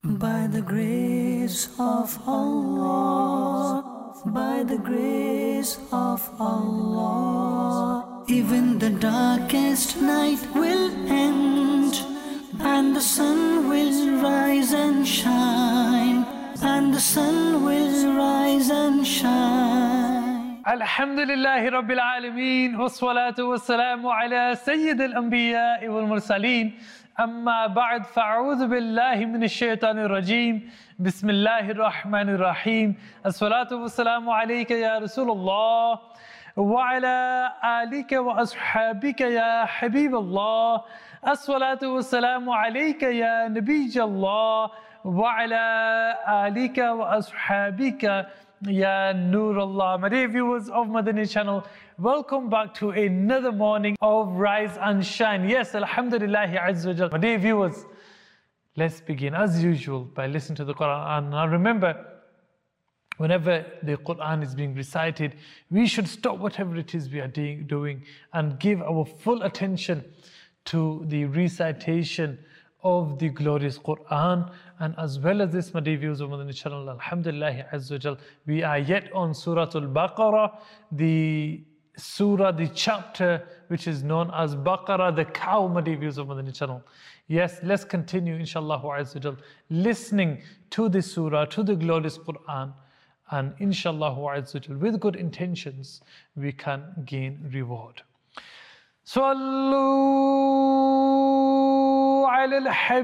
By the grace of Allah, by the grace of Allah, even the darkest night will end, and the sun will rise and shine, and the sun will rise and shine. Alhamdulillahi Rabbil Alameen, wassalatu wassalamu ala Sayyid al-Anbiya wal-Mursaleen. أما بعد فأعوذ بالله من الشيطان الرجيم بسم الله الرحمن الرحيم الصلاة والسلام عليك يا رسول الله وعلى آلك وأصحابك يا حبيب الله الصلاة والسلام عليك يا نبي الله وعلى آلك وأصحابك Ya Nur Allah. My dear viewers of Madani channel, welcome back to another morning of Rise and Shine. Yes, Alhamdulillah Azza wa Jal. My dear viewers, let's begin as usual by listening to the Quran. And now remember, whenever the Quran is being recited, we should stop whatever it is we are doing and give our full attention to the recitation of the glorious Quran. And as well as this, my dear viewers of Madani channel, Alhamdulillah Azza wa Jal, we are yet on Surah Al-Baqarah, the surah, the chapter which is known as Baqarah, the cow, my dear viewers of Madani channel. Yes, let's continue, inshallah Azza wa Jal, listening to the surah, to the glorious Quran, and inshallah Azza wa Jal, with good intentions, we can gain reward. Sallu ala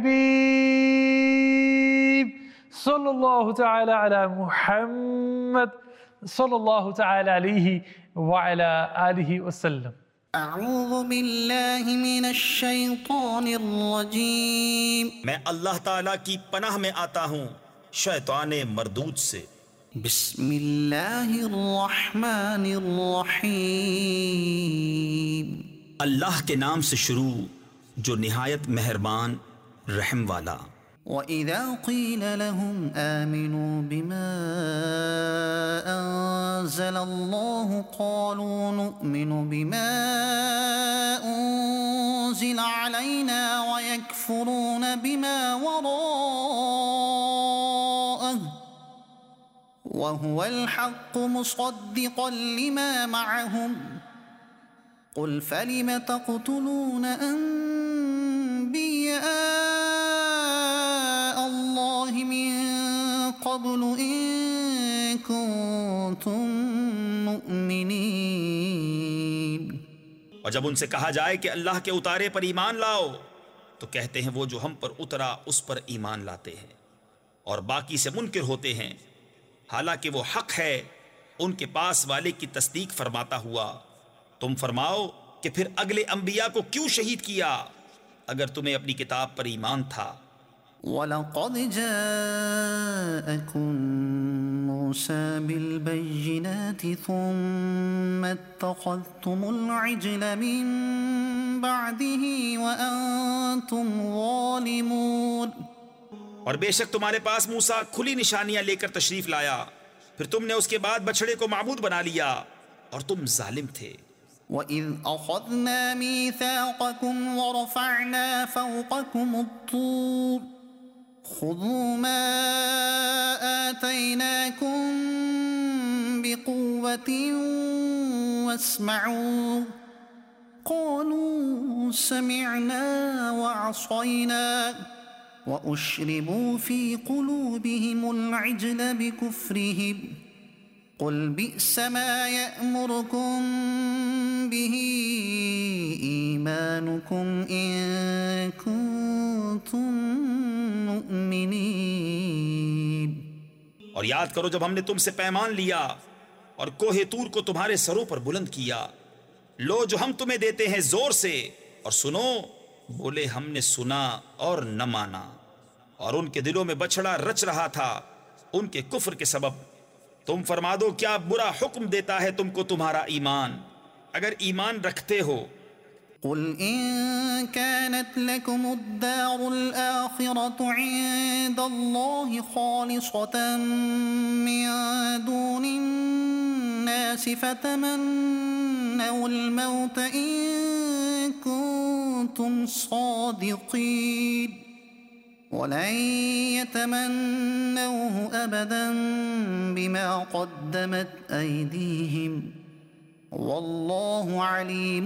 al-Habib sallallahu ta'ala ala Muhammad sallallahu ta'ala alayhi wa ala alihi wa sallam. أعوذ بالله من الشيطان الرجيم میں اللہ تعالیٰ کی پناہ میں آتا ہوں شیطان مردود سے. بسم اللہ الرحمن الرحیم اللہ کے نام سے شروع جو نہایت مہربان رحم والا. وَإِذَا قِيلَ لَهُمْ آمِنُوا بِمَا أَنزَلَ اللَّهُ قَالُوا نُؤْمِنُ بِمَا أُنزِلَ عَلَيْنَا وَيَكْفُرُونَ بِمَا وَرَاءَهُ وَهُوَ الْحَقُّ مُصَدِّقًا لِمَا مَعَهُمْ قُلْ فَلِمَ تَقْتُلُونَ أَنبِيَاءَ اللَّهِ مِن قَبْلُ إِن كُنتُم مُؤْمِنِينَ. اور جب ان سے کہا جائے کہ اللہ کے اتارے پر ایمان لاؤ تو کہتے ہیں وہ جو ہم پر اترا اس پر ایمان لاتے ہیں، اور باقی سے منکر ہوتے ہیں، حالانکہ وہ حق ہے ان کے پاس والے کی تصدیق فرماتا ہوا. تم فرماؤ کہ پھر اگلے انبیاء کو کیوں شہید کیا اگر تمہیں اپنی کتاب پر ایمان تھا؟ وَلَقَدْ جَاءَكُم مُوسَى بِالْبَيِّنَاتِ ثُمَّ اتَّخَذْتُمُ الْعِجْلَ مِن بَعْدِهِ وَأَنْتُمْ ظَالِمُونَ. اور بے شک تمہارے پاس موسیٰ کھلی نشانیاں لے کر تشریف لایا، پھر تم نے اس کے بعد بچڑے کو معبود بنا لیا اور تم ظالم تھے. وَإِذْ أَخَذْنَا مِيثَاقَكُمْ وَرَفَعْنَا فَوْقَكُمُ الطُّورَ خُذُوا مَا آتَيْنَاكُمْ بِقُوَّةٍ وَاسْمَعُوا قَالُوا سَمِعْنَا وَعَصَيْنَا وَأُشْرِبُوا فِي قُلُوبِهِمُ الْعِجْلَ بِكُفْرِهِمْ قُلْ بِئْسَ مَا يَأْمُرُكُمْ بِهِ إِيمَانُكُمْ إِن كُنتُم مُؤْمِنِينَ. اور یاد کرو جب ہم نے تم سے پیمان لیا اور کوہ طور کو تمہارے سروں پر بلند کیا. لو جو ہم تمہیں دیتے ہیں زور سے اور سنو. بولے ہم نے سنا اور نہ مانا. اور ان کے دلوں میں بچھڑا رچ رہا تھا ان کے کفر کے سبب. تم فرما دو کیا برا حکم دیتا ہے تم کو تمہارا ایمان اگر ایمان رکھتے ہو. قل إن كانت لكم الدار الآخرة عند الله خالصة من دون الناس فتمنوا الموت إن كنتم صادقين ولن يتمنوه أبدا بما قدمت أيديهم والله عليم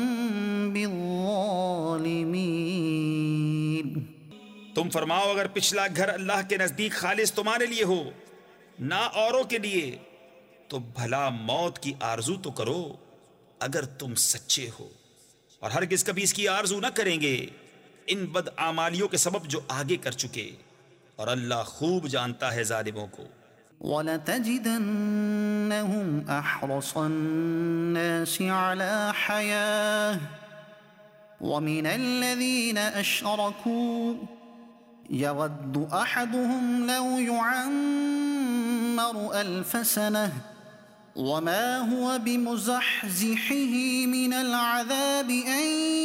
بالظالمين. तुम फरमाओ अगर पिछला घर अल्लाह के नजदीक खालिस तुम्हारे लिए हो ना औरों के लिए तो भला मौत की आरजू तो करो अगर तुम सच्चे हो, और हरगिज कभी इसकी आरजू न करेंगे इन बदआमालियों के सबब जो आगे कर चुके, और अल्लाह खूब जानता है जालिमों को। وَلَتَجِدَنَّهُمْ أَحْرَصَ النَّاسِ عَلَى حَيَاةٍ وَمِنَ الَّذِينَ أَشْرَكُوا يَوَدُّ أَحَدُهُمْ لَوْ يُعَمَّرُ أَلْفَ سَنَةٍ وَمَا هُوَ بِمُزَحْزِحِهِ مِنَ الْعَذَابِ أَن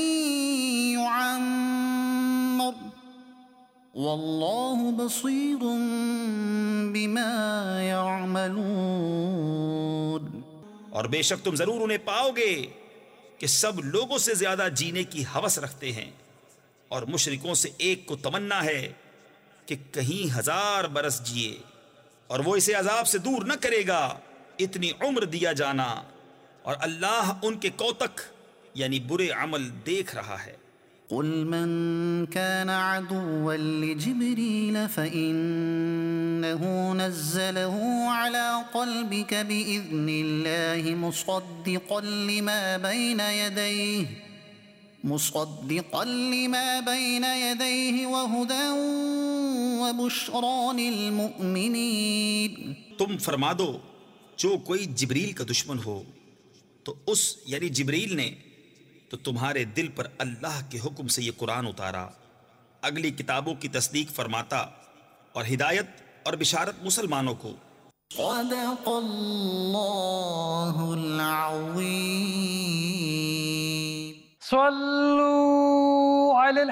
يُعَمَّرَ والله بصير بما يعملون। और बेशक तुम जरूर उन्हें पाओगे कि सब लोगों से ज्यादा जीने की हवस रखते हैं, और मुशरिकों से एक को तमन्ना है कि कहीं 1000 बरस जिए, और वो इसे अजाब से दूर न करेगा इतनी उम्र दिया जाना, और अल्लाह उनके कौतक यानी बुरे अमल देख रहा है। قل من كان عدوا لجبريل فإنه نزله على قلبك بإذن الله مصدقا لما بين يديه وهدى وبشرى للمؤمنين। तुम फरमा दो जो कोई जिब्रील का दुश्मन हो तो उस यानी जिब्रील ने तो तुम्हारे दिल पर अल्लाह के हुक्म से ये कुरान उतारा, अगली किताबों की तस्दीक फरमाता और हिदायत और बिशारत मुसलमानों को। सदक़ल्लाहुल अज़ीम। सल्लू अलल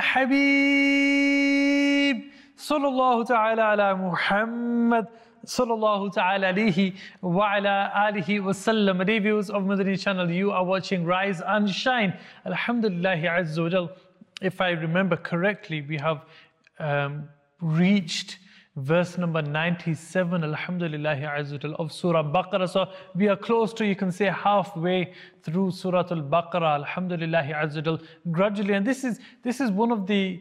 हबीब सल्लल्लाहु तआला अला Muhammad sallallahu ta'ala alayhi wa ala alihi wa sallam. Dear viewers of Madani channel, you are watching Rise and Shine. Alhamdulillah Azza wa Jal. If I remember correctly, we have reached verse number 97, Alhamdulillah Azza wa Jal, of Surah Baqarah. So we are close to, you can say, halfway through Surah Al-Baqarah, Alhamdulillah Azza wa Jal, gradually. And this is one of the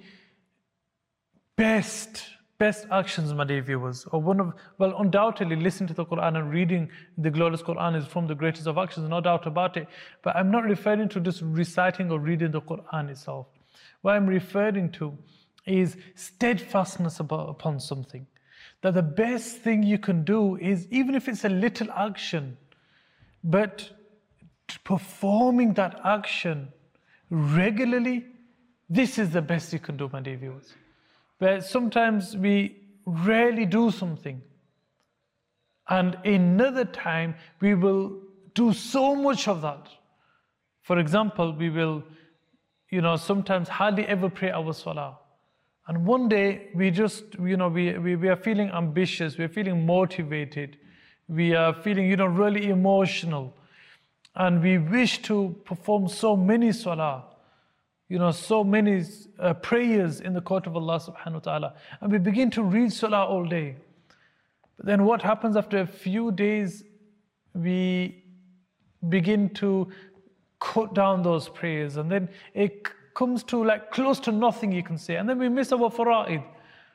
best actions, my dear viewers, or undoubtedly listening to the Quran and reading the glorious Quran is from the greatest of actions, no doubt about it. But I'm not referring to just reciting or reading the Quran itself. What I'm referring to is steadfastness upon something. That the best thing you can do is, even if it's a little action, but performing that action regularly, this is the best you can do, my dear viewers. But sometimes we rarely do something, and another time we will do so much of that. For example, we will, sometimes hardly ever pray our salah. And one day we just, we are feeling ambitious, we are feeling motivated, we are feeling, really emotional, and we wish to perform so many salah, so many prayers in the court of Allah subhanahu wa ta'ala. And we begin to read salah all day. But then what happens after a few days, we begin to cut down those prayers. And then it comes to like close to nothing, you can say. And then we miss our fara'id.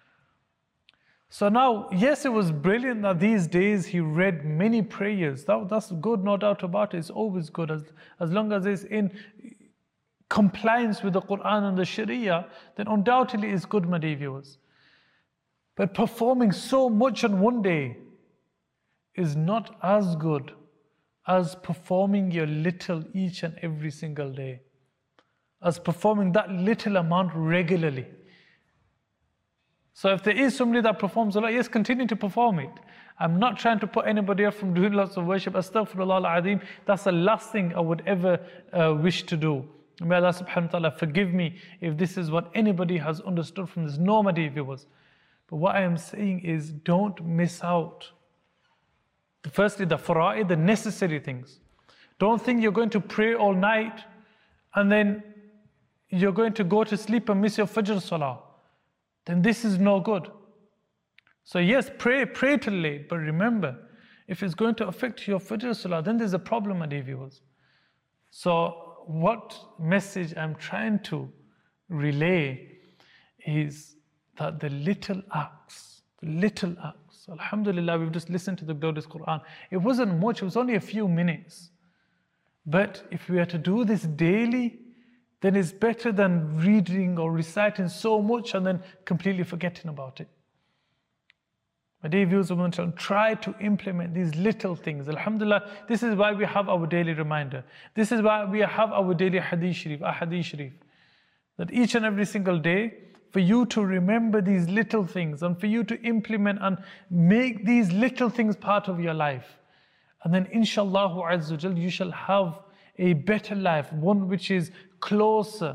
So now, yes, it was brilliant that these days he read many prayers. That's good, no doubt about it. It's always good as long as it's in compliance with the Quran and the Sharia, then undoubtedly it's good, my dear viewers. But performing so much on one day is not as good as performing your little each and every single day, as performing that little amount regularly. So if there is somebody that performs a lot, yes, continue to perform it. I'm not trying to put anybody off from doing lots of worship. Astaghfirullah al-Azim. That's the last thing I would ever wish to do. May Allah subhanahu wa ta'ala forgive me if this is what anybody has understood from this. No, my dear viewers. But what I am saying is, don't miss out. Firstly, the fara'id, the necessary things. Don't think you're going to pray all night and then you're going to go to sleep and miss your Fajr Salah. then this is no good. So yes, pray till late, but remember, if it's going to affect your Fajr Salah, then there's a problem, my dear viewers. So what message I'm trying to relay is that the little acts, alhamdulillah, we've just listened to the glorious Quran. It wasn't much, it was only a few minutes. But if we are to do this daily, then it's better than reading or reciting so much and then completely forgetting about it. My dear viewers, try to implement these little things. Alhamdulillah, this is why we have our daily reminder. This is why we have our daily hadith sharif, ahadith sharif. That each and every single day, for you to remember these little things and for you to implement and make these little things part of your life. And then inshallah azza wa jal, you shall have a better life, one which is closer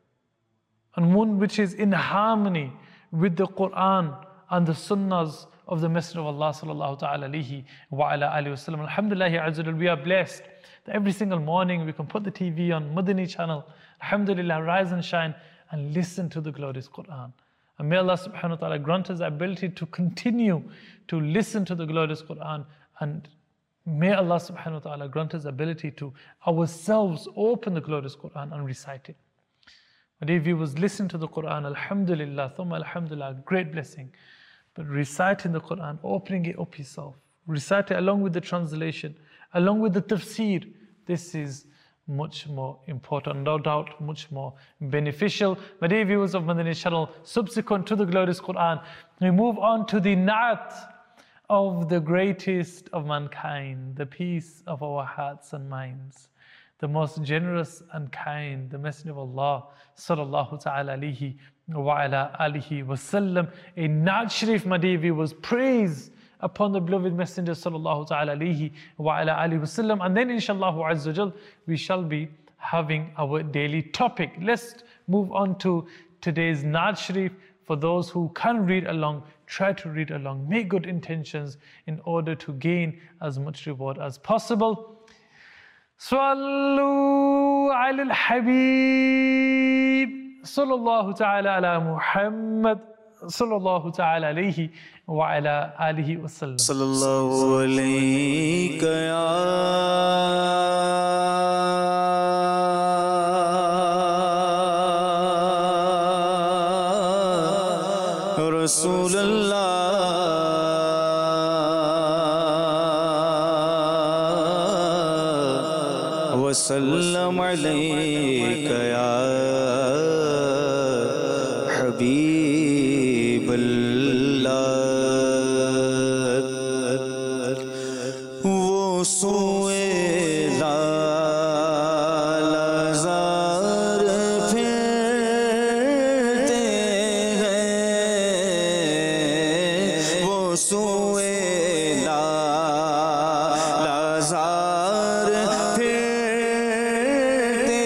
and one which is in harmony with the Quran and the sunnahs of the Messenger of Allah sallallahu ta'ala alayhi wa ala alihi wasallam. Alhamdulillah azza wa jal, we are blessed that every single morning we can put the TV on Madani channel, alhamdulillah, rise and shine and listen to the glorious Quran. And may Allah subhanahu wa ta'ala grant us the ability to continue to listen to the glorious Quran, and may Allah subhanahu wa ta'ala grant us the ability to ourselves open the glorious Quran and recite it. But if you was listen to the Quran, alhamdulillah, thumma alhamdulillah, great blessing. But reciting the Quran, opening it up yourself, recite it along with the translation, along with the tafsir, this is much more important, no doubt much more beneficial. My dear viewers of Madani channel, subsequent to the glorious Quran, we move on to the na'at of the greatest of mankind, the peace of our hearts and minds, the most generous and kind, the Messenger of Allah sallallahu ta'ala alayhi wa ala alihi wasallam. A na'at sharif, my dear viewers, praise upon the beloved Messenger sallallahu ta'ala alayhi wa ala alihi wasallam. And then inshallah azza wa jal, we shall be having our daily topic. Let's move on to today's na'at sharif. For those who can read along, try to read along, make good intentions in order to gain as much reward as possible. Sallu ala al-habib sallallahu ta'ala ala Muhammad sallallahu ta'ala alayhi wa ala alihi wa sallam. Sallallahu alayka ya Rasulullah wa sallam alayka ya Habib Allah. वो सोए लाज़ार फिरते हैं, वो सोए लाज़ार फिरते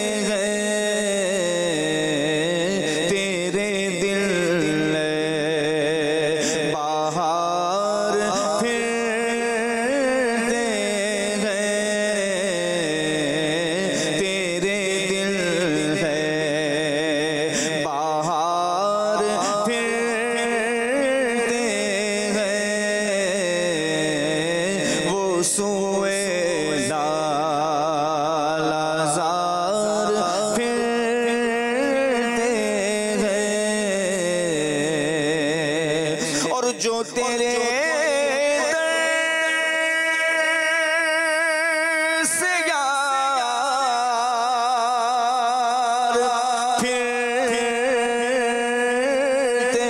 हैं, तेरे दिल बाहर फिरते हैं, तेरे दिल है बाहर फिरते हैं, वो सोए लाज़ार फिरते हैं, और जो तेरे से यार फिरते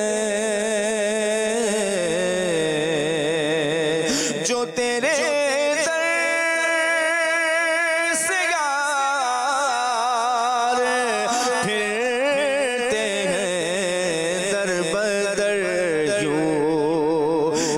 हैं, जो तेरे से यार फिरते हैं, दर बदर यूं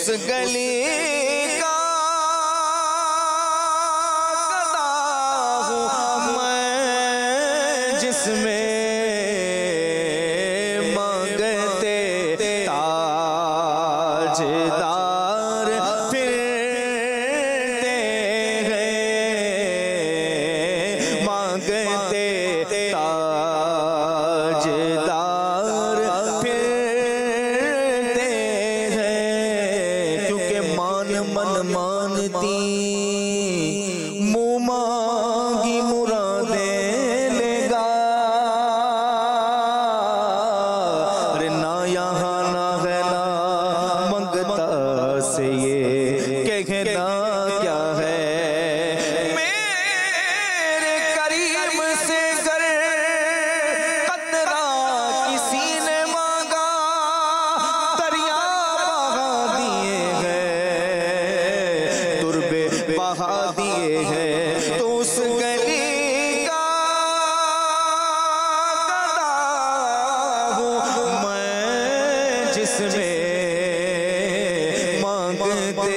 اس گلی کا گدا ہوں میں جس میں مانگتے تاجدار پھرتے ہیں، مانگتے تاجدار پھرتے ہیں، کیونکہ من مانتی منہ مانگی مرادیں لے گا، ارے نہ یہاں نہ ہے نہ منگتا سے یہ کہنا کیا ہے، میرے کریم سے گر قطرہ کسی نے مانگا دریا بہا دیے ہیں، تربے بہا دیے ہیں، تو اس گلی کا گدا ہوں میں جس میں مانگتے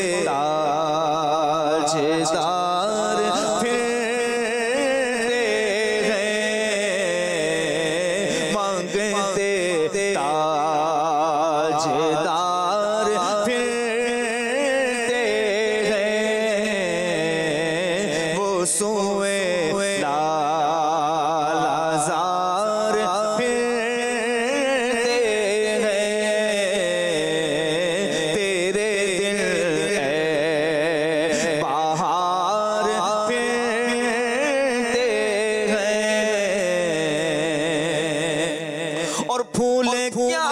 تاجدار پھرتے ہیں، مانگتے تاجدار پھرتے ہیں، وہ سوئے لالازار پھرتے ہیں، تیرے دل اے بہار پھرتے ہیں، اور پھول کیا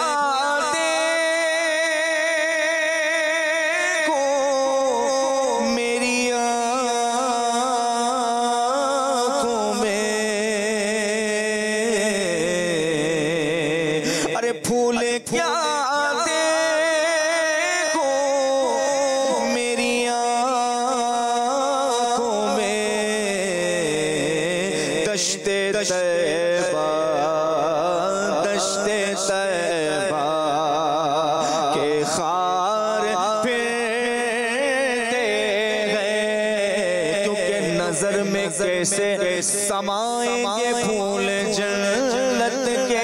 دیکھو میری آنکھوں میں، ارے پھول کیا دیکھو میری آنکھوں میں، دشت طیبہ دشت طیبہ کے خار پھرتے ہیں، کیونکہ نظر میں کیسے سمائیں گے پھول جنت کے،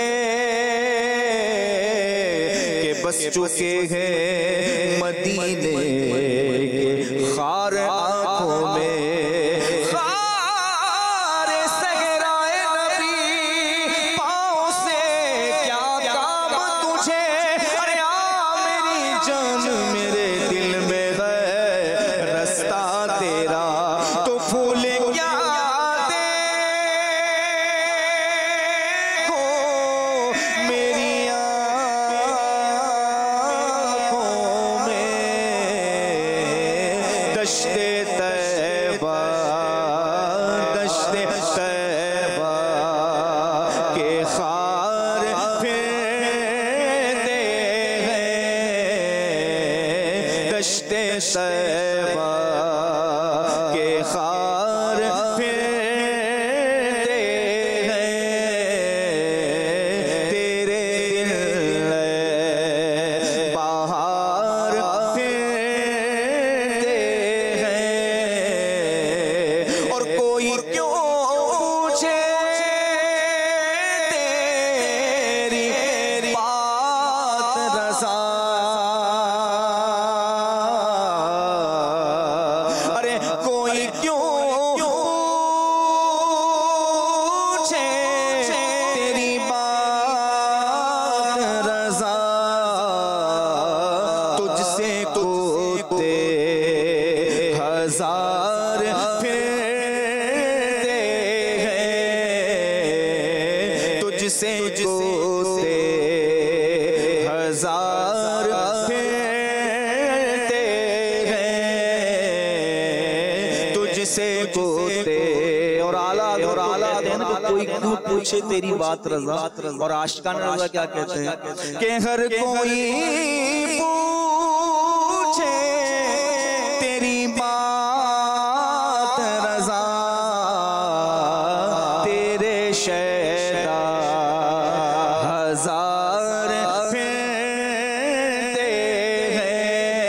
کہ بس چکے ہیں مدینے کے خار آنکھوں میں، خار صحرائے نبی پاؤں سے کیا کام تجھے، ارے آ میری جان میرے دل میں ہے رستہ تیرا، تو پھول کیا دیکھو میری آنکھوں میں، دشت طیبہ دشت طیبہ کے خار پھرتے ہیں، دشت طیبہ کے خار پھرتے ہیں، تیرے دل اے بہار پھرتے ہیں، اور کوئی کیوں پوچھے تیری بات رضا، ارے کوئی کیوں پوچھے تیری بات رضا، تجھ سے کوتے ہزار پھرتے ہیں، تجھ سے کوتے ہزار پھرتے ہیں، تجھ سے کوتے، اور اعلیٰ کہتے ہیں نا کہ کوئی کیوں پوچھے تیری بات رضا، اور عاشقان رضا کیا کہتے ہیں کہ ہر کوئی پوچھے تیری بات رضا، تیرے شیدا ہزار پھرتے ہیں،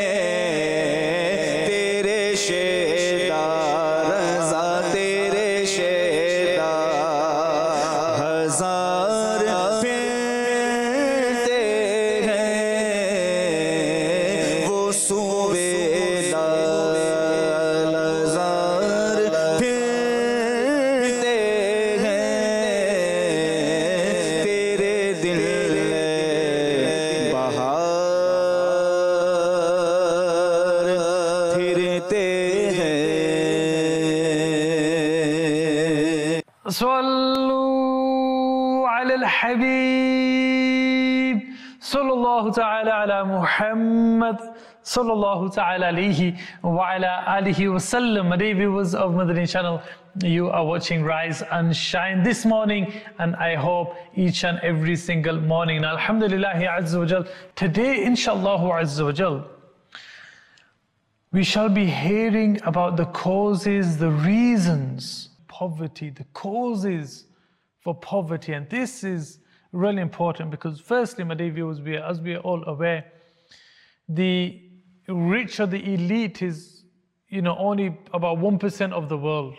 صلوا على الحبيب صلى الله تعالى على محمد صلى الله تعالى عليه وعلى alihi wasallam. Dear viewers of Madani channel, you are watching Rise and Shine this morning, and I hope each and every single morning. Now, Alhamdulillah Azza wa Jal, today inshallah Azza wa Jal, we shall be hearing about the causes, the reasons, poverty, the causes for poverty. And this is really important because firstly, my dear viewers, as we are all aware, the rich or the elite is, only about 1% of the world.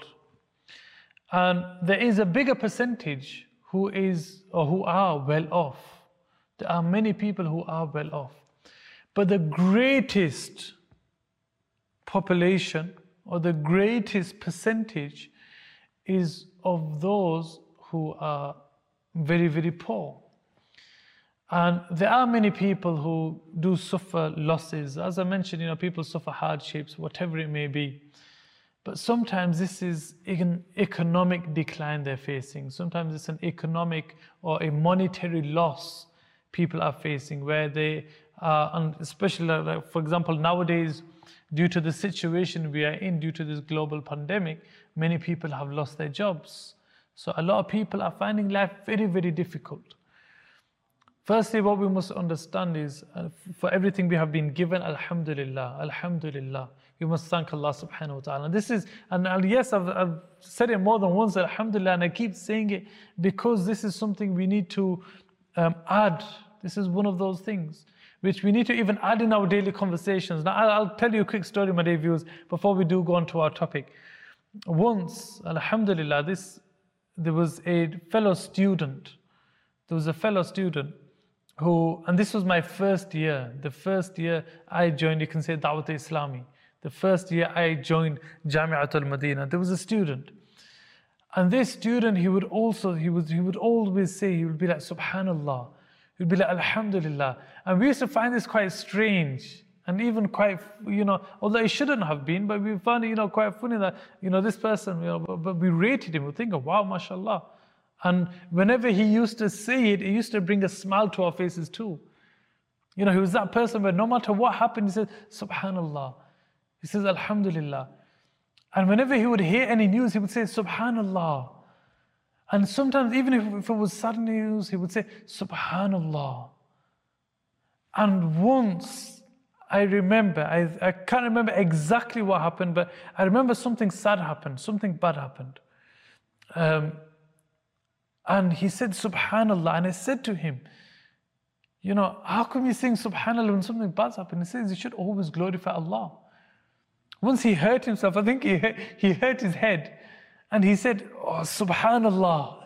And there is a bigger percentage who are well off. There are many people who are well off. But the greatest population or the greatest percentage is of those who are very, very poor. And there are many people who do suffer losses. As I mentioned, people suffer hardships, whatever it may be. But sometimes this is an economic decline they're facing. Sometimes it's an economic or a monetary loss people are facing, where they are, and especially like, for example, nowadays, due to the situation we are in, due to this global pandemic, many people have lost their jobs. So a lot of people are finding life very, very difficult. Firstly, what we must understand is, for everything we have been given, alhamdulillah, alhamdulillah. We must thank Allah subhanahu wa ta'ala. This is, and yes, I've said it more than once, alhamdulillah, and I keep saying it because this is something we need to add. This is one of those things which we need to even add in our daily conversations. Now, I'll tell you a quick story, my dear viewers, before we do go on to our topic. Once, alhamdulillah, there was a fellow student. There was a fellow student who, and this was my first year. The first year I joined, you can say, Da'wat Islami. The first year I joined Jami'atul Madinah. There was a student. And this student, he would always say, he would be like, Subhanallah. He would be like, Alhamdulillah. And we used to find this quite strange. And even quite, although it shouldn't have been, but we found it, quite funny that, this person, but we rated him. We think, wow, mashallah. And whenever he used to say it, used to bring a smile to our faces too. He was that person where no matter what happened, he said, Subhanallah. He says, Alhamdulillah. And whenever he would hear any news, he would say, Subhanallah. And sometimes, even if it was sad news, he would say, Subhanallah. And once, I remember, I can't remember exactly what happened, but I remember something sad happened, something bad happened. And he said, Subhanallah. And I said to him, how come you sing Subhanallah when something bad's happened? He says, you should always glorify Allah. Once he hurt himself, I think he hurt his head. And he said, oh, Subhanallah.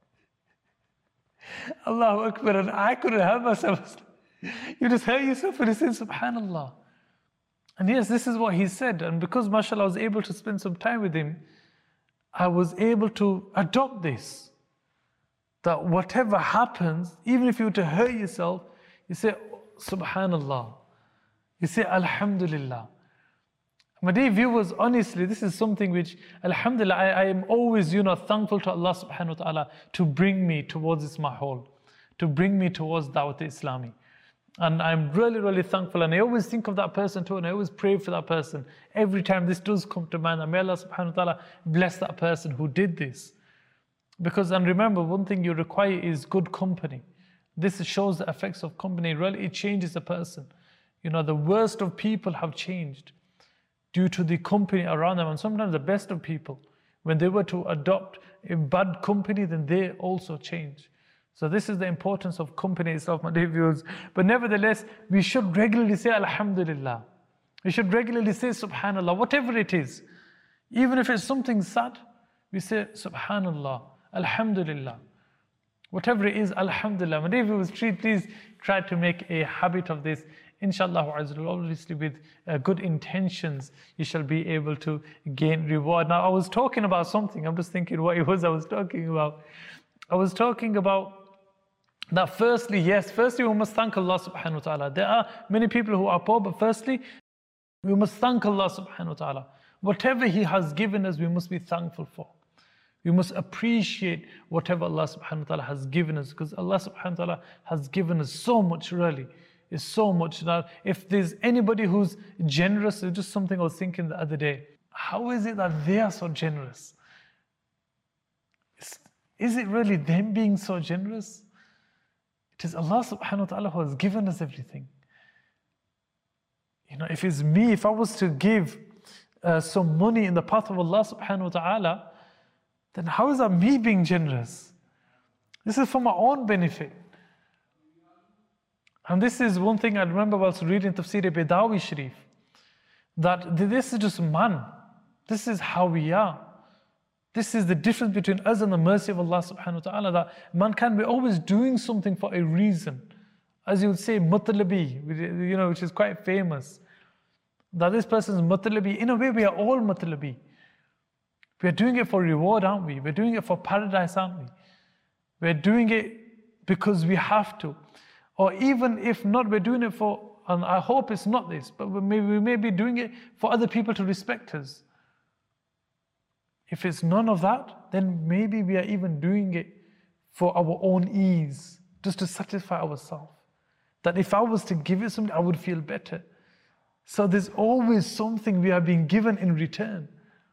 Allahu Akbar. And I couldn't help myself. You just hurt yourself when he said Subhanallah. And yes, this is what he said. And because, mashallah, I was able to spend some time with him, I was able to adopt this. That whatever happens, even if you were to hurt yourself, you say, Subhanallah. You say, Alhamdulillah. My dear viewers, honestly, this is something which, alhamdulillah, I am always, thankful to Allah subhanahu wa ta'ala to bring me towards this mahal, to bring me towards Da'wat Islami. And I'm really, really thankful. And I always think of that person too, and I always pray for that person. Every time this does come to mind, and may Allah subhanahu wa ta'ala bless that person who did this. Because, and remember, one thing you require is good company. This shows the effects of company. Really, it changes a person. The worst of people have changed due to the company around them. And sometimes the best of people, when they were to adopt a bad company, then they also change. So this is the importance of company itself, my dear viewers. But nevertheless, we should regularly say Alhamdulillah. We should regularly say Subhanallah, whatever it is. Even if it's something sad, we say Subhanallah, Alhamdulillah. Whatever it is, Alhamdulillah. My dear viewers, please try to make a habit of this. Inshallah, obviously with good intentions, you shall be able to gain reward. Now, I was talking about something. I'm just thinking what it was I was talking about. I was talking about that firstly, we must thank Allah subhanahu wa ta'ala. There are many people who are poor, but firstly, we must thank Allah subhanahu wa ta'ala. Whatever He has given us, we must be thankful for. We must appreciate whatever Allah subhanahu wa ta'ala has given us, because Allah subhanahu wa ta'ala has given us so much, really. It's so much that if there's anybody who's generous, it's just something I was thinking the other day. How is it that they are so generous? Is it really them being so generous? It is Allah subhanahu wa ta'ala who has given us everything. You know, if it's me, if I was to give some money in the path of Allah subhanahu wa ta'ala, then how is that me being generous? This is for my own benefit. And this is one thing I remember whilst reading Tafsir Baydawi Sharif, that this is just man. This is how we are. This is the difference between us and the mercy of Allah subhanahu wa ta'ala, that mankind, we're always doing something for a reason. As you would say, matlabi, you know, which is quite famous. That this person is matlabi. In a way, we are all matlabi. We are doing it for reward, aren't we? We're doing it for paradise, aren't we? We're doing it because we have to. Or even if not, we're doing it for, and I hope it's not this, but we may be doing it for other people to respect us. If it's none of that, then maybe we are even doing it for our own ease, just to satisfy ourselves. That if I was to give it something, I would feel better. So there's always something we are being given in return.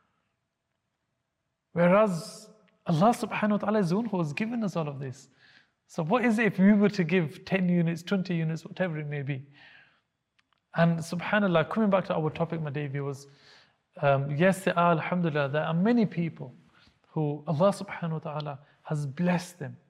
Whereas Allah subhanahu wa ta'ala is the one who has given us all of this. So what is it if we were to give 10 units, 20 units, whatever it may be? And subhanAllah, coming back to our topic, my dear viewers, yes, there are, alhamdulillah, there are many people who Allah subhanahu wa ta'ala has blessed them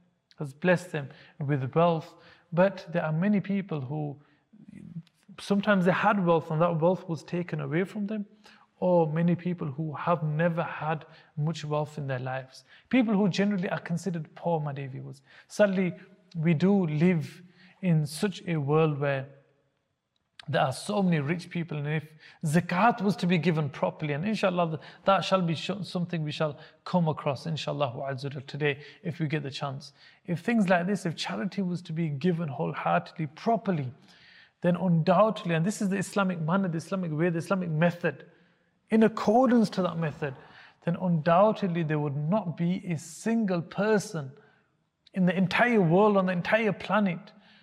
with wealth, but there are many people who sometimes they had wealth and that wealth was taken away from them, or many people who have never had much wealth in their lives. People who generally are considered poor, my dear viewers. Sadly, we do live in such a world where there are so many rich people, and if zakat was to be given properly, and inshallah that shall be something we shall come across, inshallah today, if we get the chance. If things like this, if charity was to be given wholeheartedly, properly, then undoubtedly, and this is the Islamic manner, the Islamic way, the Islamic method, in accordance to that method, then undoubtedly there would not be a single person in the entire world, on the entire planet,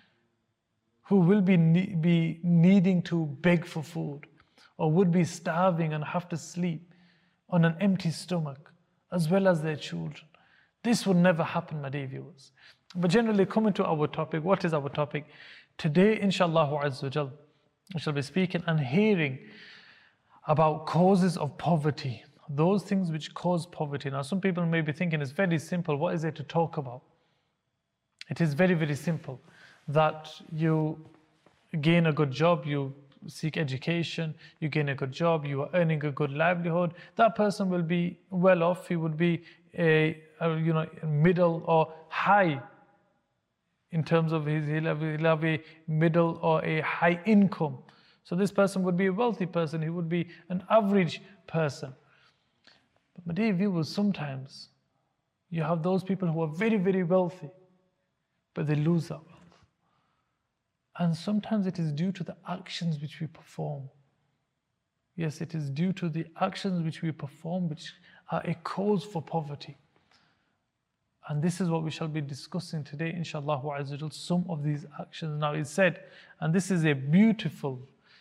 who will be needing to beg for food, or would be starving and have to sleep on an empty stomach, as well as their children. This would never happen, my dear viewers. But generally, coming to our topic, what is our topic? Today, inshallah azza wa jal, we shall be speaking and hearing about causes of poverty, those things which cause poverty. Now, some people may be thinking it's very simple. What is there to talk about? It is very, very simple. That you gain a good job, you seek education, you gain a good job, you are earning a good livelihood, that person will be well off. He would be a middle or high in terms of he'll have a middle or a high income. So this person would be a wealthy person, he would be an average person. But my dear viewers, sometimes you have those people who are very, very wealthy, but they lose that wealth. And sometimes it is due to the actions which we perform. Yes, it is due to the actions which we perform which are a cause for poverty. And this is what we shall be discussing today, inshallah azza, some of these actions. Now it's said, and this is a beautiful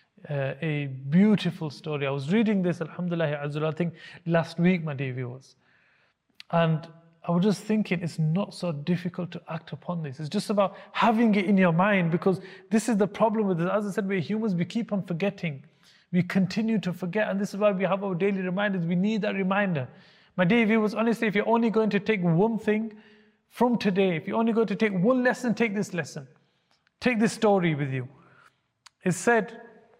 story. I was reading this, alhamdulillah azza, I think last week, my dear viewers. And I was just thinking it's not so difficult to act upon this. It's just about having it in your mind, because this is the problem with this. As I said, we're humans, we keep on forgetting. We continue to forget, and this is why we have our daily reminders. We need that reminder. My dear viewers, honestly, if you're only going to take one thing from today, if you're only going to take one lesson, take this lesson. Take this story with you. It's said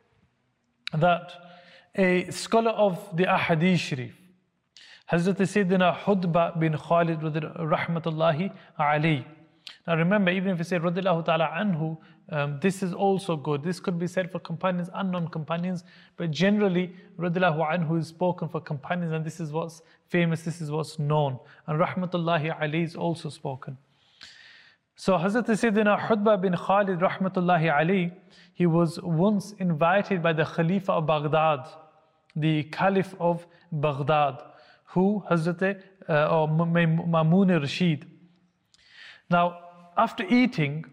that a scholar of the Ahadith Sharif, Hazrat Sayyidina Hudba bin Khalid rahmatullahi alayhi. Now remember, even if you say radiyallahu ta'ala anhu, this is also good. This could be said for companions and non-companions, but generally radiyallahu anhu is spoken for companions, and this is what's famous, this is what's known. And rahmatullahi alayhi is also spoken. So Hazrat Sayyidina Hudba bin Khalid rahmatullahi alayhi, he was once invited by the Khalifa of Baghdad, the Caliph of Baghdad, who Hazrat or Mamun Rashid. Now, after eating,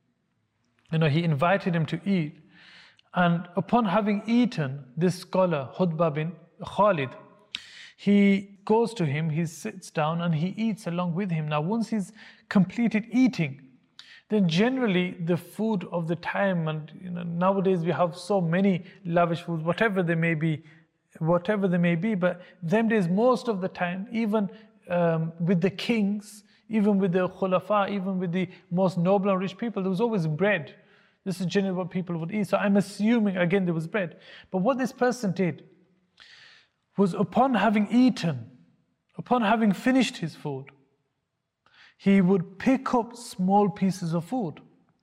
he invited him to eat. And upon having eaten, this scholar, Hudba bin Khalid, he goes to him, he sits down and he eats along with him. Now, once he's completed eating, then generally the food of the time, and nowadays we have so many lavish foods, whatever they may be, but them days, most of the time, even with the kings, even with the khulafa, even with the most noble and rich people, there was always bread. This is generally what people would eat. So I'm assuming, again, there was bread. But what this person did was, upon having eaten, upon having finished his food, he would pick up small pieces of food.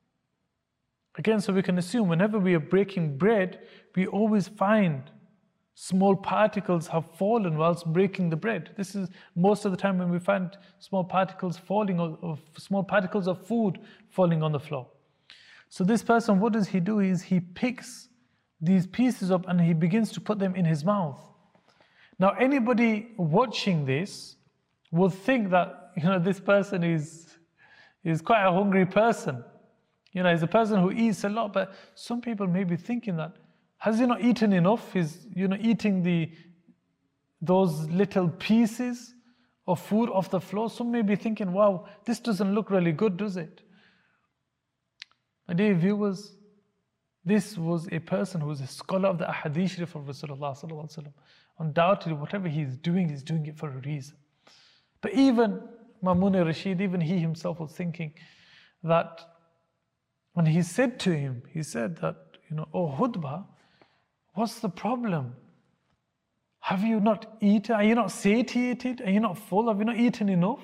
Again, so we can assume whenever we are breaking bread, we always find small particles have fallen whilst breaking the bread. This is most of the time when we find small particles falling, or small particles of food falling on the floor. So this person, what does he do is he picks these pieces up and he begins to put them in his mouth. Now, anybody watching this will think that this person is quite a hungry person. He's a person who eats a lot. But some people may be thinking that, has he not eaten enough? He's eating those little pieces of food off the floor. Some may be thinking, wow, this doesn't look really good, does it? My dear viewers, this was a person who was a scholar of the Ahadith Sharif of Rasulullah sallallahu alaihi wasallam. Undoubtedly, whatever he's doing it for a reason. But even Mamun Rashid, even he himself was thinking that, when he said to him, he said that, oh Hudba, what's the problem? Have you not eaten? Are you not satiated? Are you not full? Have you not eaten enough?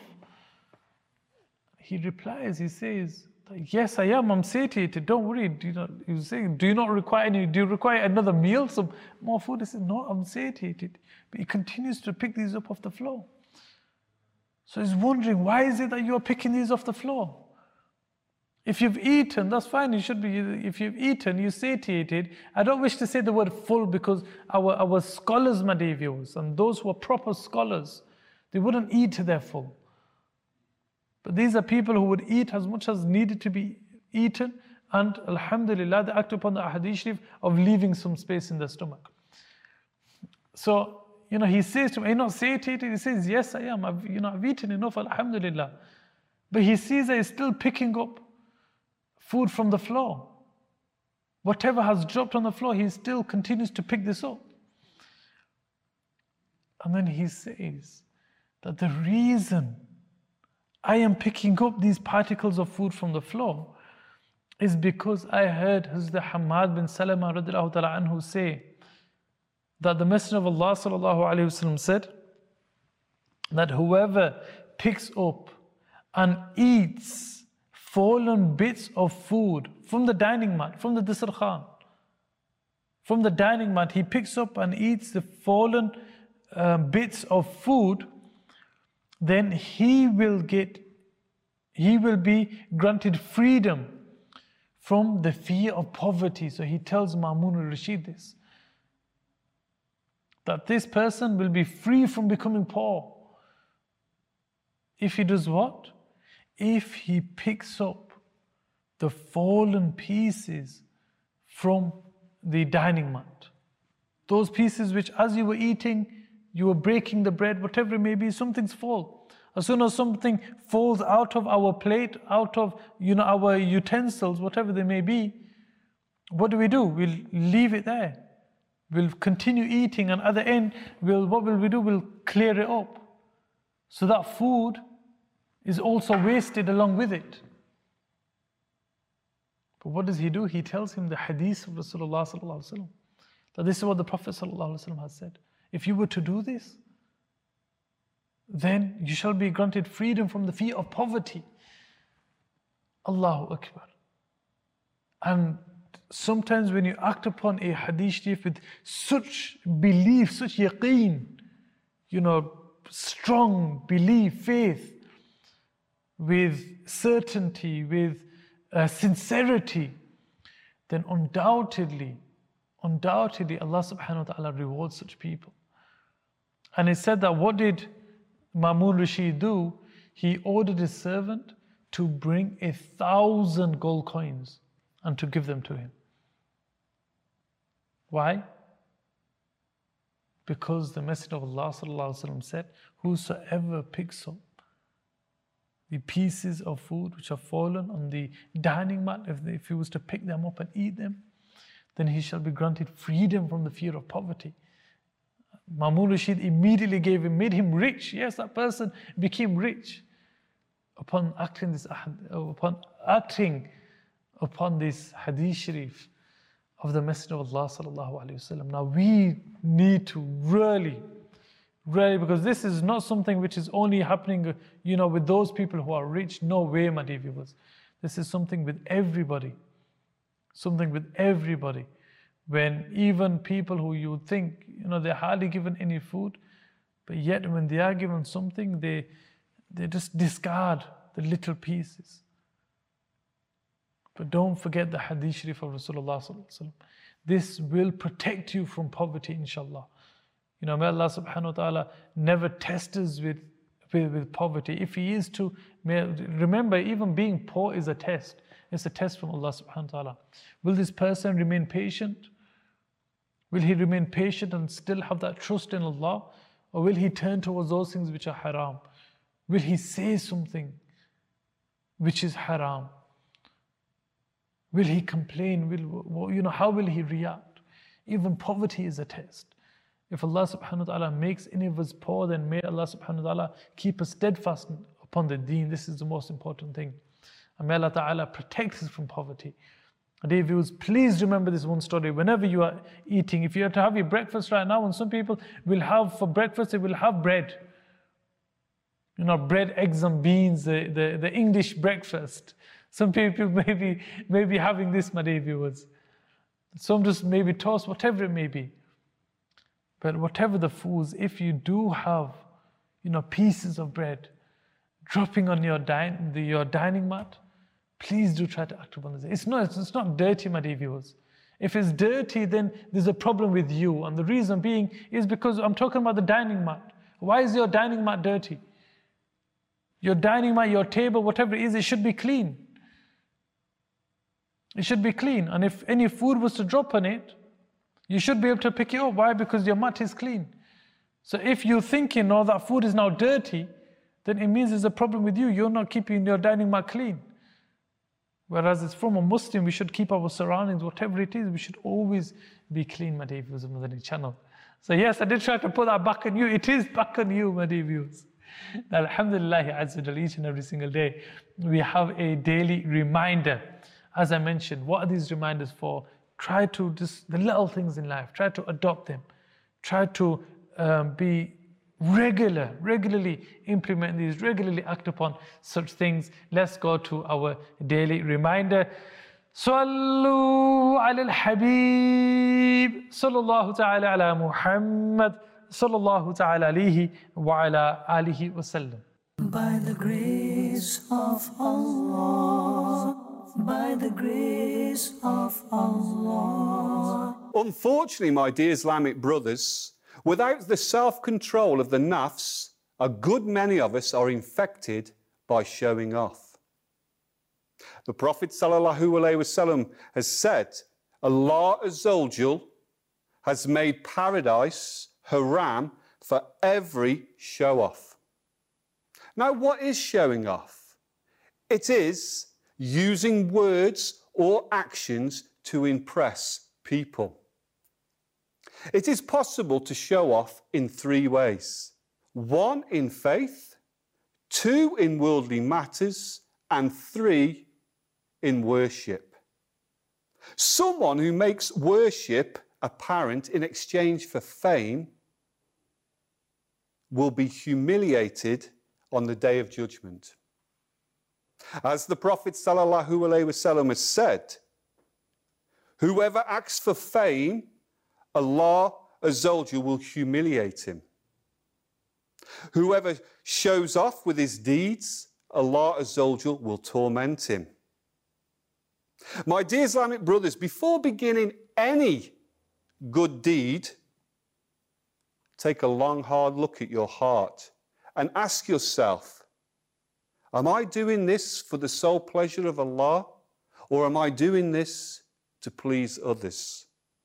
He replies, he says, yes, I am. I'm satiated. Don't worry. He was saying, do you require another meal, some more food? He said, no, I'm satiated. But he continues to pick these up off the floor. So he's wondering, why is it that you're picking these off the floor? If you've eaten, that's fine. You should be. If you've eaten, you're satiated. I don't wish to say the word full, because our scholars, my dear viewers, and those who are proper scholars, they wouldn't eat to their full. But these are people who would eat as much as needed to be eaten, and alhamdulillah, they act upon the Ahadith Sharif of leaving some space in their stomach. So, he says to him, are you not satiated? He says, yes, I am. I've eaten enough, alhamdulillah. But he sees that he's still picking up food from the floor. Whatever has dropped on the floor, he still continues to pick this up. And then he says that the reason I am picking up these particles of food from the floor is because I heard Hazrat Hamad bin Salama radiallahu ta'ala anhu say that the Messenger of Allah sallallahu alayhi wasallam said that whoever picks up and eats fallen bits of food from the dining mat, from the dasarkhan, from the dining mat, he picks up and eats the fallen bits of food, then he will be granted freedom from the fear of poverty. So he tells Mamun Rashid this, that this person will be free from becoming poor. If he does what? If he picks up the fallen pieces from the dining mat. Those pieces which, as you were eating, you were breaking the bread, whatever it may be, some things fall. As soon as something falls out of our plate, out of our utensils, whatever they may be, what do? We'll leave it there. We'll continue eating, and at the end, what will we do? We'll clear it up. So that food is also wasted along with it. But what does he do? He tells him the hadith of Rasulullah sallallahu alaihi wasallam, that this is what the Prophet sallallahu alaihi wasallam has said. If you were to do this, then you shall be granted freedom from the fear of poverty. Allahu Akbar. And sometimes when you act upon a hadith sharif with such belief, such yaqeen, strong belief, faith, with certainty, with sincerity, then undoubtedly Allah subhanahu wa ta'ala rewards such people. And it said that what did Mamun Rashid do? He ordered his servant to bring 1,000 gold coins and to give them to him. Why? Because the Messenger of Allah ﷺ said, whosoever picks up the pieces of food which have fallen on the dining mat, if he was to pick them up and eat them, then he shall be granted freedom from the fear of poverty. Mamun Rashid immediately made him rich. Yes, that person became rich upon acting upon this hadith sharif of the Messenger of Allah sallallahu alaihi wasallam. Now we need to really, because this is not something which is only happening, with those people who are rich. No way, my dear viewers. This is something with everybody. Something with everybody. When even people who you would think, they're hardly given any food, but yet when they are given something, they just discard the little pieces. But don't forget the hadith sharif of Rasulullah sallallahu alaihi wasallam. This will protect you from poverty, inshallah. May Allah subhanahu wa ta'ala never test us with poverty. If He is to, remember, even being poor is a test. It's a test from Allah subhanahu wa ta'ala. Will this person remain patient? Will he remain patient and still have that trust in Allah? Or will he turn towards those things which are haram? Will he say something which is haram? Will he complain? How will he react? Even poverty is a test. If Allah subhanahu wa ta'ala makes any of us poor, then may Allah subhanahu wa ta'ala keep us steadfast upon the deen. This is the most important thing. And may Allah ta'ala protect us from poverty. Dear viewers, please remember this one story. Whenever you are eating, if you have to have your breakfast right now, and some people will have for breakfast, they will have bread. Bread, eggs and beans, the English breakfast. Some people may be having this, my dear viewers. Some just maybe toast, whatever it may be. But whatever the foods, if you do have, pieces of bread dropping on your dining mat, please do try to act upon this. It's not dirty, my dear viewers. If it's dirty, then there's a problem with you. And the reason being is because I'm talking about the dining mat. Why is your dining mat dirty? Your dining mat, your table, whatever it is, it should be clean. It should be clean. And if any food was to drop on it, you should be able to pick it up. Why? Because your mat is clean. So if you're thinking, that food is now dirty, then it means there's a problem with you. You're not keeping your dining mat clean. Whereas it's from a Muslim, we should keep our surroundings, whatever it is, we should always be clean, my dear viewers of Madani channel. So yes, I did try to put that back on you. It is back on you, my dear viewers. Alhamdulillah, Azza wa Jal, each and every single day, we have a daily reminder. As I mentioned, what are these reminders for? Try to the little things in life, try to adopt them. Try to be regularly implement these, regularly act upon such things. Let's go to our daily reminder. Sallu ala al-Habib, sallallahu ta'ala ala Muhammad, sallallahu ta'ala alayhi wa ala alihi wa sallam. By the grace of Allah, by the grace of Allah. Unfortunately, my dear Islamic brothers, without the self-control of the nafs, a good many of us are infected by showing off. The Prophet ﷺ has said, Allah Azza wa Jal has made paradise haram for every show-off. Now, what is showing off? It is using words or actions to impress people. It is possible to show off in three ways. 1, in faith, 2, in worldly matters, and 3, in worship. Someone who makes worship apparent in exchange for fame will be humiliated on the Day of Judgment. As the Prophet ﷺ has said, whoever acts for fame, Allah Azza wa Jal will humiliate him. Whoever shows off with his deeds, Allah Azza wa Jal will torment him. My dear Islamic brothers, before beginning any good deed, take a long, hard look at your heart and ask yourself, am I doing this for the sole pleasure of Allah, or am I doing this to please others?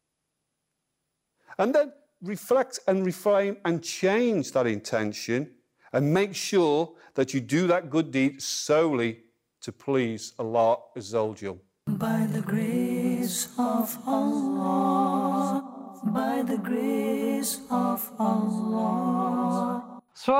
And then reflect and reframe and change that intention and make sure that you do that good deed solely to please Allah Azza wa Jal. By the grace of Allah, by the grace of Allah.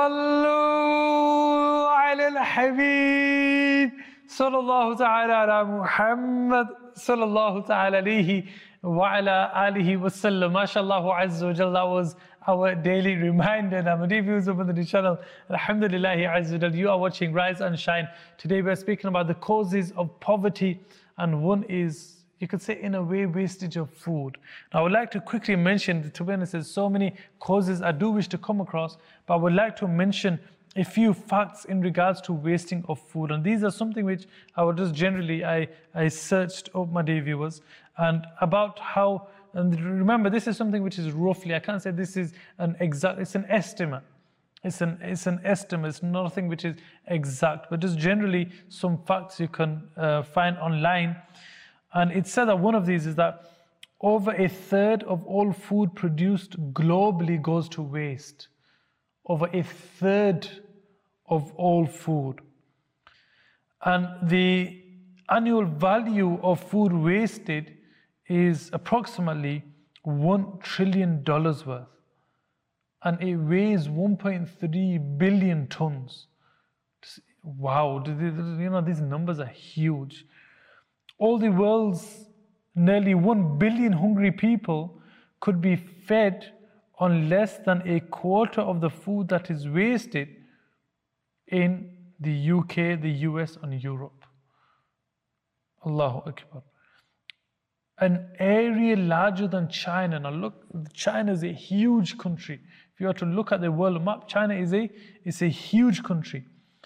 صلوا على الحبيب صلى الله تعالى على محمد صلى الله تعالى عليه وعلى آله وسلم. MashaAllah Azza wa Jal, that was our daily reminder. Now, my dear viewers of the channel, Alhamdulillah Azza wa Jal, you are watching Rise and Shine. Today we are speaking about the causes of poverty, and one is, you could say in a way, wastage of food. Now I would like to quickly mention, to be honest, there's so many causes I do wish to come across, but I would like to mention a few facts in regards to wasting of food. And these are something which I would just generally, I searched up, my dear viewers, and about how, and remember this is something which is roughly, I can't say this is an exact, it's an estimate. It's an estimate, it's nothing which is exact, but just generally some facts you can find online. And it said that one of these is that over a third of all food produced globally goes to waste. Over a third of all food. And the annual value of food wasted is approximately $1 trillion worth. And it weighs 1.3 billion tons. Wow, you know, these numbers are huge. All the world's nearly 1 billion hungry people could be fed on less than a quarter of the food that is wasted in the UK, the US and Europe. Allahu Akbar. An area larger than China. Now look, China is a huge country. If you are to look at the world map, China is a huge country.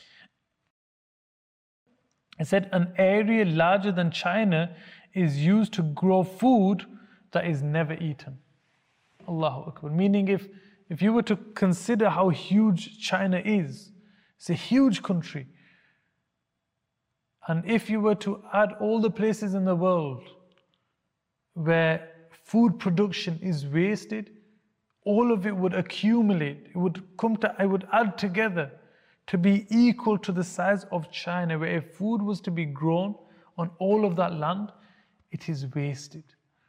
It said an area larger than China is used to grow food that is never eaten. Allahu Akbar. Meaning if you were to consider how huge China is, it's a huge country. And if you were to add all the places in the world where food production is wasted, all of it would accumulate. It would add together to be equal to the size of China, where if food was to be grown on all of that land, it is wasted.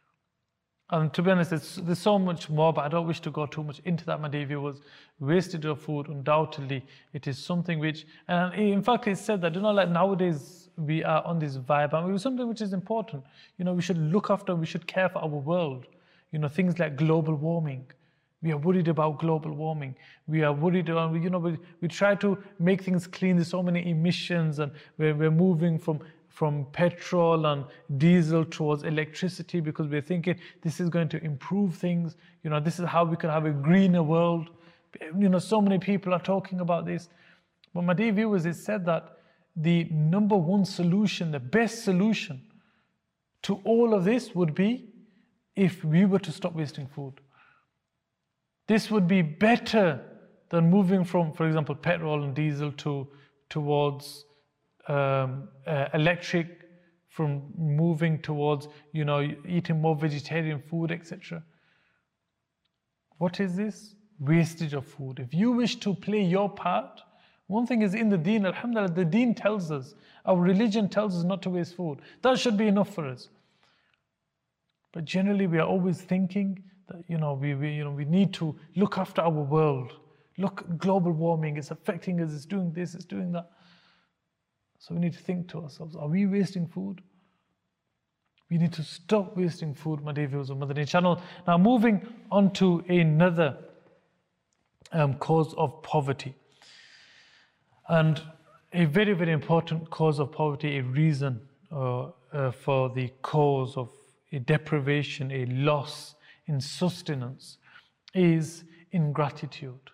And to be honest, there's so much more, but I don't wish to go too much into that, my dear viewers. Wastage of food, undoubtedly, it is something which, and in fact, it's said that, you know, like nowadays we are on this vibe, and it was something which is important. You know, we should look after, we should care for our world. You know, things like global warming. We are worried about global warming. We are worried about, you know, we try to make things clean. There's so many emissions, and we're moving from petrol and diesel towards electricity because we're thinking this is going to improve things. You know, this is how we can have a greener world. You know, so many people are talking about this. But my dear viewers, it said that the number one solution, the best solution to all of this would be if we were to stop wasting food. This would be better than moving from, for example, petrol and diesel towards electric, from moving towards, you know, eating more vegetarian food, etc. What is this? Wastage of food. If you wish to play your part, one thing is in the deen, alhamdulillah, the deen tells us, our religion tells us not to waste food. That should be enough for us. But generally we are always thinking that, you know, we need to look after our world. Look, global warming is affecting us, it's doing this, it's doing that. So we need to think to ourselves, are we wasting food? We need to stop wasting food, my dear viewers of Madani channel. Now moving on to another cause of poverty. And a very, very important cause of poverty, a reason for the cause of a deprivation, a loss in sustenance, is ingratitude.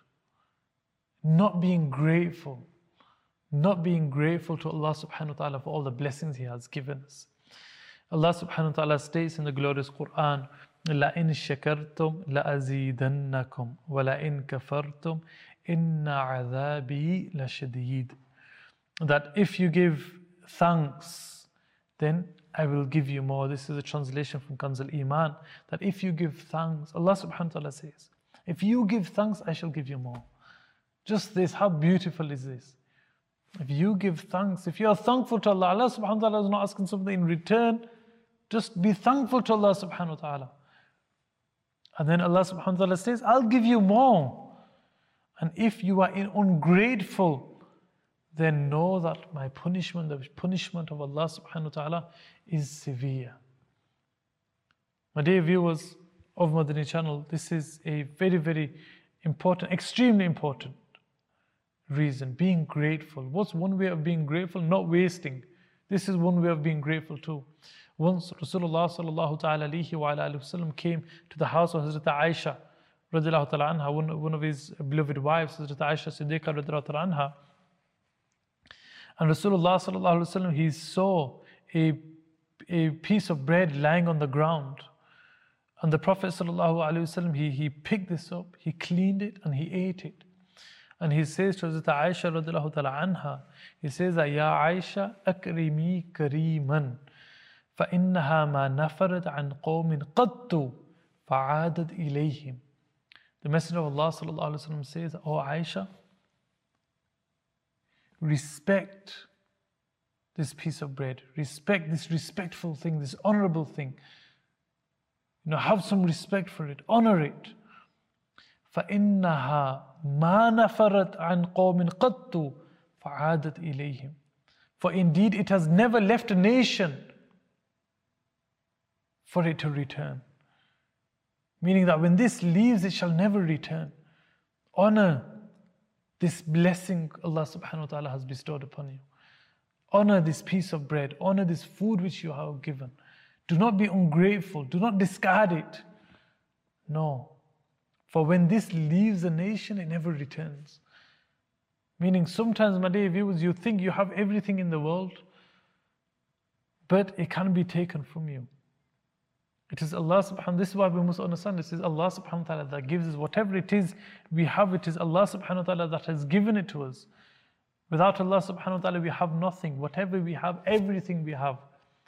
Not being grateful. Not being grateful to Allah subhanahu wa ta'ala for all the blessings He has given us. Allah subhanahu wa ta'ala states in the glorious Quran, لَإِن شَكَرْتُمْ لَأَزِيدَنَّكُمْ وَلَإِن كَفَرْتُمْ Inna adhabi lashadid. That if you give thanks, then I will give you more. This is a translation from Kanz al-Iman. That if you give thanks, Allah subhanahu wa ta'ala says, if you give thanks, I shall give you more. Just this, how beautiful is this? If you give thanks, if you are thankful to Allah, Allah subhanahu wa ta'ala is not asking something in return. Just be thankful to Allah subhanahu wa ta'ala. And then Allah subhanahu wa ta'ala says, I'll give you more. And if you are ungrateful, then know that my punishment, the punishment of Allah subhanahu wa ta'ala is severe. My dear viewers of Madani Channel, this is a very, very important, extremely important reason, being grateful. What's one way of being grateful? Not wasting. This is one way of being grateful too. Once Rasulullah sallallahu ta'ala alayhi wa alayhi wa sallam came to the house of Hazrat Aisha radiallahu ta'ala anha, one of his beloved wives, Hazrat Aisha Siddiqa radiallahu ta'ala anha. And Rasulullah sallallahu alayhi wa sallam, he saw a piece of bread lying on the ground. And the Prophet sallallahu alayhi wa sallam, he picked this up, he cleaned it and he ate it. And he says to Hazrat Aisha radiallahu ta'ala anha, he says, Ya Aisha akrimi kareeman, فَإِنَّهَا مَا نَفَرَتْ عَنْ قَوْمٍ قَدْتُ فَعَادَتْ إِلَيْهِمْ. The Messenger of Allah sallallahu alayhi wa sallam says, Oh Aisha, respect this piece of bread, respect this respectful thing, this honorable thing. Have some respect for it, honor it. فَإِنَّهَا مَا نَفَرَتْ عَنْ قَوْمٍ قَدْتُ فَعَادَتْ إِلَيْهِمْ. For indeed it has never left a nation for it to return. Meaning that when this leaves, it shall never return. Honor this blessing Allah subhanahu wa ta'ala has bestowed upon you. Honor this piece of bread. Honor this food which you have given. Do not be ungrateful. Do not discard it. No. For when this leaves a nation, it never returns. Meaning sometimes, my dear viewers, you think you have everything in the world, but it can't be taken from you. It is Allah subhanahu wa ta'ala, this is why we must understand, this is Allah subhanahu wa ta'ala that gives us whatever it is we have, it is Allah subhanahu wa ta'ala that has given it to us. Without Allah subhanahu wa ta'ala we have nothing. Whatever we have, everything we have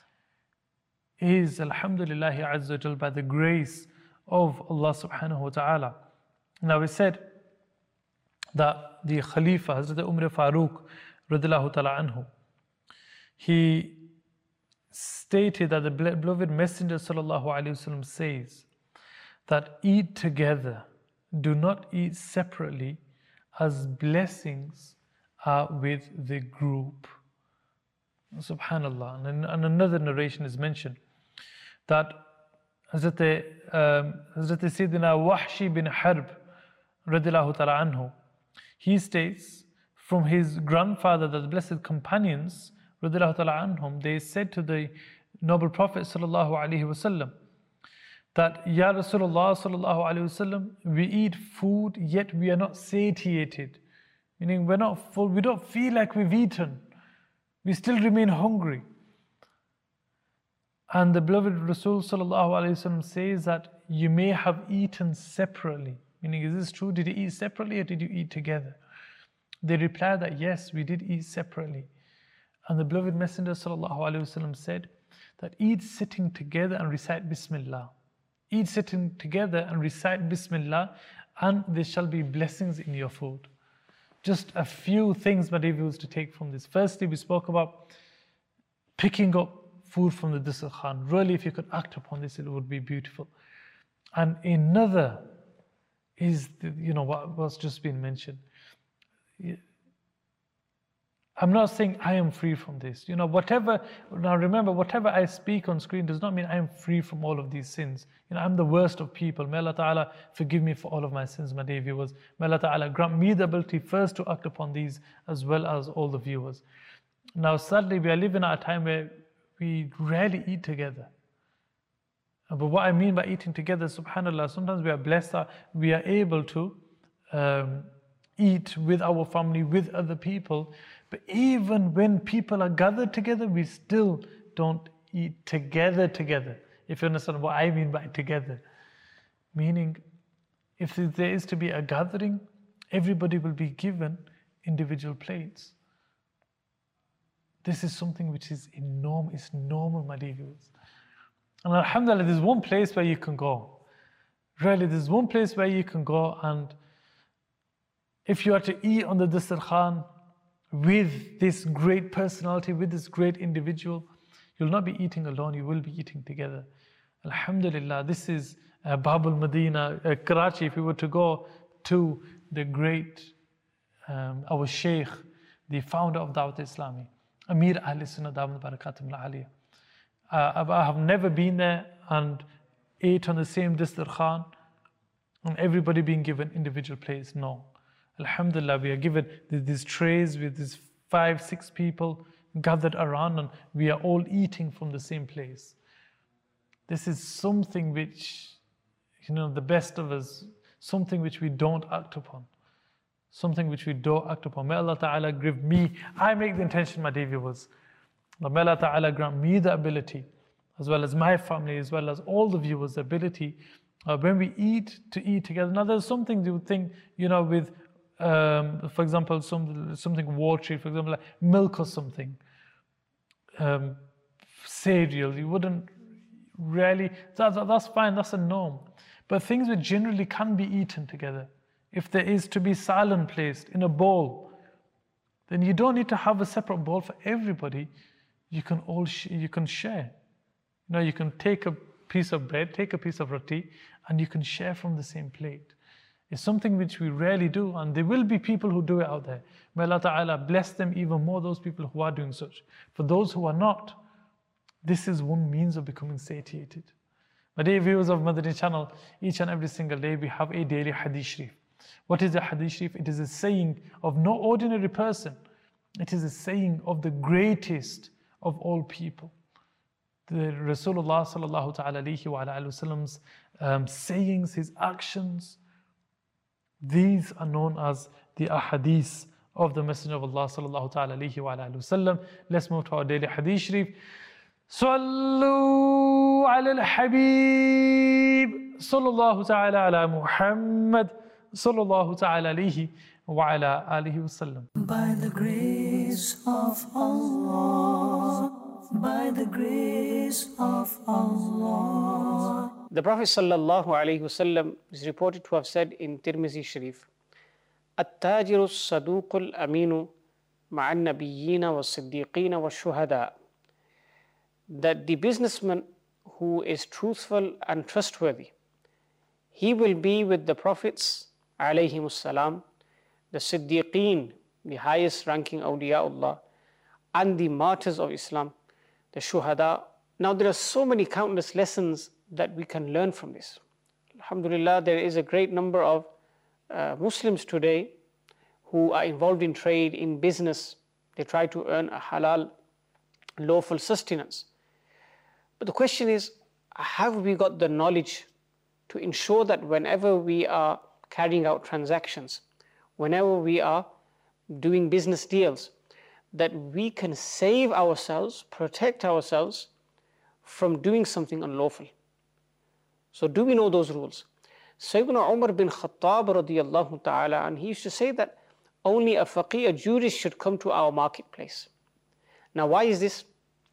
is alhamdulillah azza wa jal by the grace of Allah subhanahu wa ta'ala. Now we said that the Khalifa, Hazrat Umar Farooq radhiyallahu ta'ala anhu, he stated that the beloved Messenger sallallahu alaihi wasallam says that eat together, do not eat separately, as blessings are with the group. Subhanallah. And another narration is mentioned that Hazrat Sayyidina Wahshi bin Harb radhiyallahu ta'ala anhu, he states from his grandfather that the blessed companions radhiyallahu ta'ala anhum, they said to the noble Prophet sallallahu alaihi wasallam that, Ya Rasulullah sallallahu alaihi wasallam, we eat food yet we are not satiated. Meaning we're not full, we don't feel like we've eaten. We still remain hungry. And the beloved Rasul sallallahu alaihi wasallam says that you may have eaten separately. Meaning, is this true? Did you eat separately or did you eat together? They replied that yes, we did eat separately. And the beloved Messenger sallallahu alaihi wasallam said that eat sitting together and recite Bismillah. Eat sitting together and recite Bismillah, and there shall be blessings in your food. Just a few things, my dear viewers, to take from this. Firstly, we spoke about picking up food from the Dasal Khan. Really, if you could act upon this, it would be beautiful. And another is, what's just been mentioned. I'm not saying I am free from this. Now remember, whatever I speak on screen does not mean I am free from all of these sins. I'm the worst of people. May Allah Ta'ala forgive me for all of my sins, my dear viewers. May Allah Ta'ala grant me the ability first to act upon these as well as all the viewers. Now sadly, we are living at a time where we rarely eat together. But what I mean by eating together, subhanAllah, sometimes we are blessed that we are able to eat with our family, with other people. But even when people are gathered together, we still don't eat together. If you understand what I mean by together. Meaning, if there is to be a gathering, Everybody will be given individual plates. This is something which is enormous, it's normal, my dear viewers. And alhamdulillah, there's one place where you can go. Really, there's one place where you can go, and if you are to eat on the Dastarkhan with this great personality, with this great individual, you'll not be eating alone, you will be eating together. Alhamdulillah, this is Bab al-Madina, Karachi. If we were to go to the great, our Shaykh, the founder of Dawat Islami, Amir Ahl Sunnah Dawat Barakatum Aliyah. I have never been there and ate on the same Dastarkhan and everybody being given individual plates. No. Alhamdulillah, we are given these trays with these 5-6 people gathered around, and we are all eating from the same place. This is something which, the best of us, something which we don't act upon. Something which we don't act upon. May Allah Ta'ala give me, I make the intention, my dear viewers. May Allah Ta'ala grant me the ability, as well as my family, as well as all the viewers, the ability, when we eat, to eat together. Now there's some things you would think, with, for example, something watery, for example, like milk or something, cereal, you wouldn't really, that's fine, that's a norm. But things which generally can be eaten together, if there is to be silent placed in a bowl, then you don't need to have a separate bowl for everybody. You can all you can share. You can take a piece of bread, take a piece of roti, and you can share from the same plate. It's something which we rarely do, and there will be people who do it out there. May Allah Ta'ala bless them even more, those people who are doing such. For those who are not, this is one means of becoming satiated. My dear viewers of Madani channel, each and every single day we have a daily hadith sharif. What is a hadith sharif? It is a saying of no ordinary person. It is a saying of the greatest of all people. The Rasulullah sallallahu ta'ala alayhi wa sallam's sayings, his actions, these are known as the ahadith of the Messenger of Allah sallallahu ta'ala alayhi wa sallam. Let's move to our daily hadith sharif. Sallu ala al-Habib sallallahu ta'ala ala Muhammad sallallahu ta'ala alayhi wa ala alihi wa sallam. By the grace of Allah, by the grace of Allah. The Prophet sallallahu alaihi wasallam is reported to have said in Tirmizi Sharif, "At-tajiru as-saduqul aminu ma'an nabiyyina was-siddiqina was-shuhada." That the businessman who is truthful and trustworthy, he will be with the prophets alayhimus salam, the siddiqeen, the highest ranking awliyaullah, and the martyrs of Islam, the shuhada. Now there are so many countless lessons that we can learn from this. Alhamdulillah, there is a great number of Muslims today who are involved in trade, in business. They try to earn a halal, lawful sustenance. But the question is, have we got the knowledge to ensure that whenever we are carrying out transactions, whenever we are doing business deals, that we can save ourselves, protect ourselves from doing something unlawful? So do we know those rules? Sayyidina Umar bin Khattab radiyallahu ta'ala, and he used to say that only a faqih, a jurist, should come to our marketplace. Now why is this?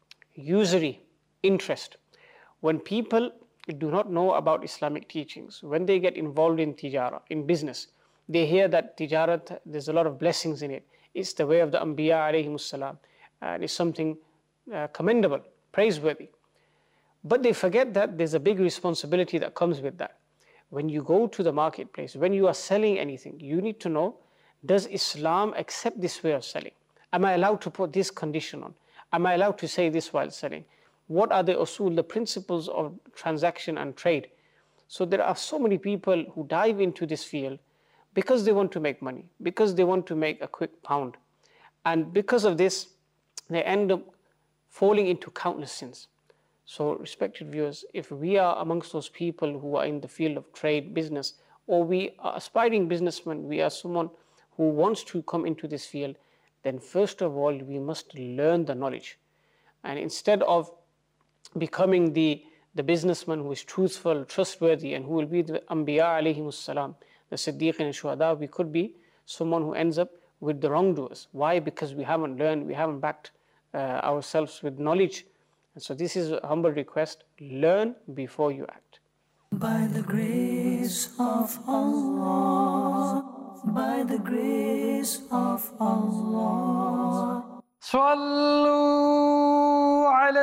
Usury, interest. When people do not know about Islamic teachings, when they get involved in tijara, in business, they hear that tijarat, there's a lot of blessings in it. It's the way of the Anbiya alayhimus salam, and it's something commendable, praiseworthy. But they forget that there's a big responsibility that comes with that. When you go to the marketplace, when you are selling anything, you need to know, does Islam accept this way of selling? Am I allowed to put this condition on? Am I allowed to say this while selling? What are the usul, the principles of transaction and trade? So there are so many people who dive into this field because they want to make money, because they want to make a quick pound. And because of this, they end up falling into countless sins. So respected viewers, if we are amongst those people who are in the field of trade, business, or we are aspiring businessmen, we are someone who wants to come into this field, then first of all, we must learn the knowledge. And instead of becoming the businessman who is truthful, trustworthy, and who will be the Anbiya alayhimus salam, the Siddiqeen and Shuhada, we could be someone who ends up with the wrongdoers. Why? Because we haven't learned, we haven't backed ourselves with knowledge. And so this is a humble request: learn before you act. By the grace of Allah, by the grace of Allah. صلوا على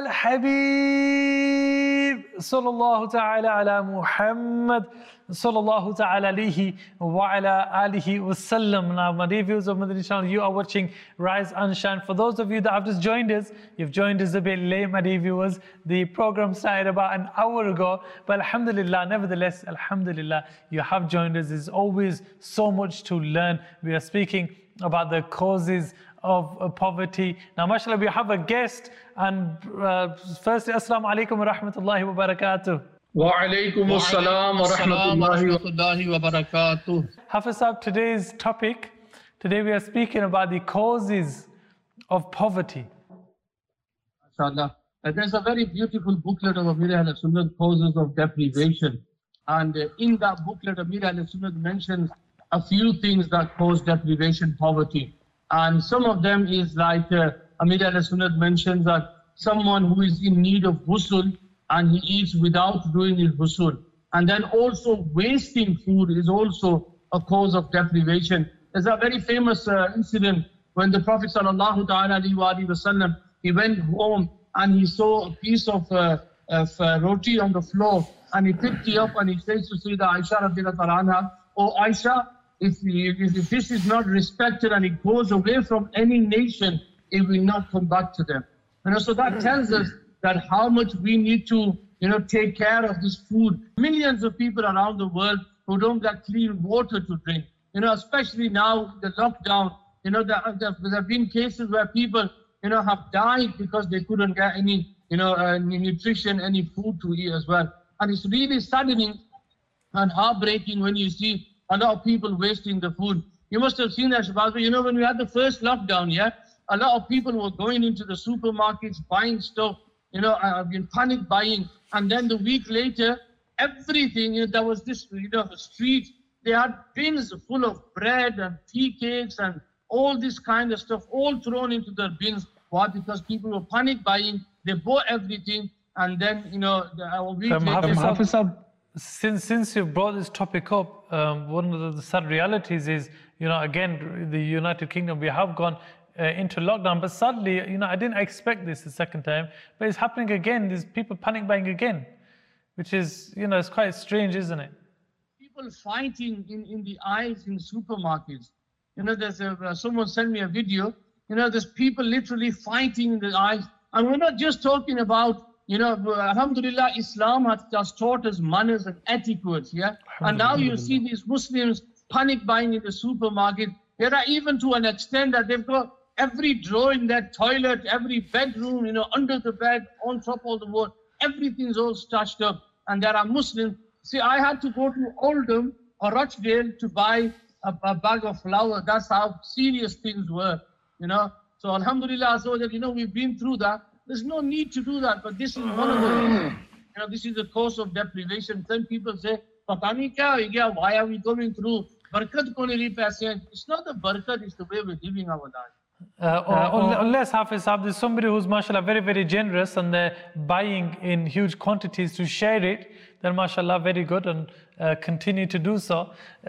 الحبيب صلى الله تعالى على محمد صلى الله تعالى عليه وعلى آله وسلم. Now, my dear viewers of Madani Channel, you are watching Rise and Shine. For those of you that have just joined us, you've joined us a bit late, my dear viewers. The program started about an hour ago, but alhamdulillah, nevertheless, alhamdulillah, you have joined us. There's always so much to learn. We are speaking about the causes of poverty. Now, mashallah, we have a guest, and firstly, assalamu alaikum wa rahmatullahi wa barakatuh. Wa alaikum assalam wa rahmatullahi wa barakatuh. Hafiz Sahib, today's topic, today we are speaking about the causes of poverty. MashaAllah. There's a very beautiful booklet of Amir Ahl Sunnah, Causes of Deprivation. And in that booklet, Amir Ahl Sunnah mentions a few things that cause deprivation, poverty. And some of them is like Amir Ahl Sunnah mentions that someone who is in need of ghusl and he eats without doing his ghusl. And then also wasting food is also a cause of deprivation. There's a very famous incident when the Prophet ﷺ, he went home and he saw a piece of roti on the floor, and he picked it up and he says to Sayyidah Aisha radhiyallahu anha, "Oh Aisha, if this is not respected and it goes away from any nation, it will not come back to them." So that tells us that how much we need to take care of this food. Millions of people around the world who don't get clean water to drink. Especially now, the lockdown, there have been cases where people, have died because they couldn't get any, nutrition, any food to eat as well. And it's really saddening and heartbreaking when you see a lot of people wasting the food. You must have seen that, Shabazz. When we had the first lockdown, a lot of people were going into the supermarkets, buying stuff, panic buying. And then the week later, everything, there was this, street, they had bins full of bread and tea cakes and all this kind of stuff, all thrown into their bins. Why? Because people were panic buying, they bought everything, and then, a week later... Since you brought this topic up, one of the sad realities is, again, the United Kingdom, we have gone into lockdown, but sadly, I didn't expect this the second time, but it's happening again. There's people panic buying again, which is, it's quite strange, isn't it? People fighting in the aisles in supermarkets. There's someone sent me a video. There's people literally fighting in the aisles, and we're not just talking about. Alhamdulillah, Islam has taught us manners and etiquette, And now you see these Muslims panic buying in the supermarket. There are even to an extent that they've got every drawer in their toilet, every bedroom, under the bed, on top of the wall, everything's all stashed up. And there are Muslims. See, I had to go to Oldham or Rochdale to buy a bag of flour. That's how serious things were, So Alhamdulillah, so that, we've been through that. There's no need to do that, but this is one of the, this is the cause of deprivation. Some people say, why are we going through? It's not the barakat, it's the way we're living our life. Unless Hafiz Sahib, there's somebody who's, mashallah, very, very generous and they're buying in huge quantities to share it, then mashallah, very good, and continue to do so.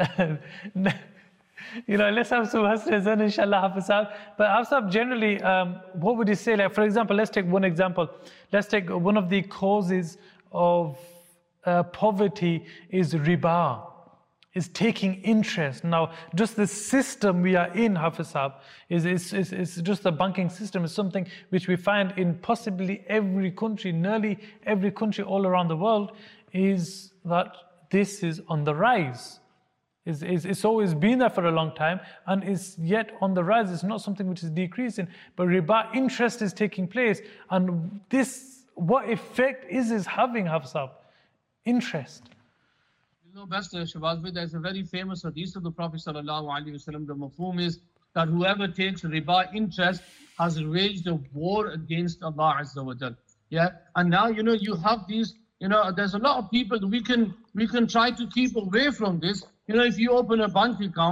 Let's have some hasras and inshallah, Hafiz Sahib. But Hafiz Sahib, generally, what would you say? Like, for example, let's take one example. Let's take one of the causes of poverty is riba, is taking interest. Now, just the system we are in, Hafiz Sahib, is just the banking system is something which we find in possibly every country, nearly every country all around the world, is that this is on the rise. It's always been there for a long time and is yet on the rise. It's not something which is decreasing, but riba, interest is taking place. And this, what effect is having, Hafiz Sahib? Interest. Best Shabazz, there's a very famous hadith of the Prophet ﷺ. The mafhum is that whoever takes riba interest has waged a war against Allah Azza wa Jal. And now, you have these, there's a lot of people we can try to keep away from this. If you open a bank account,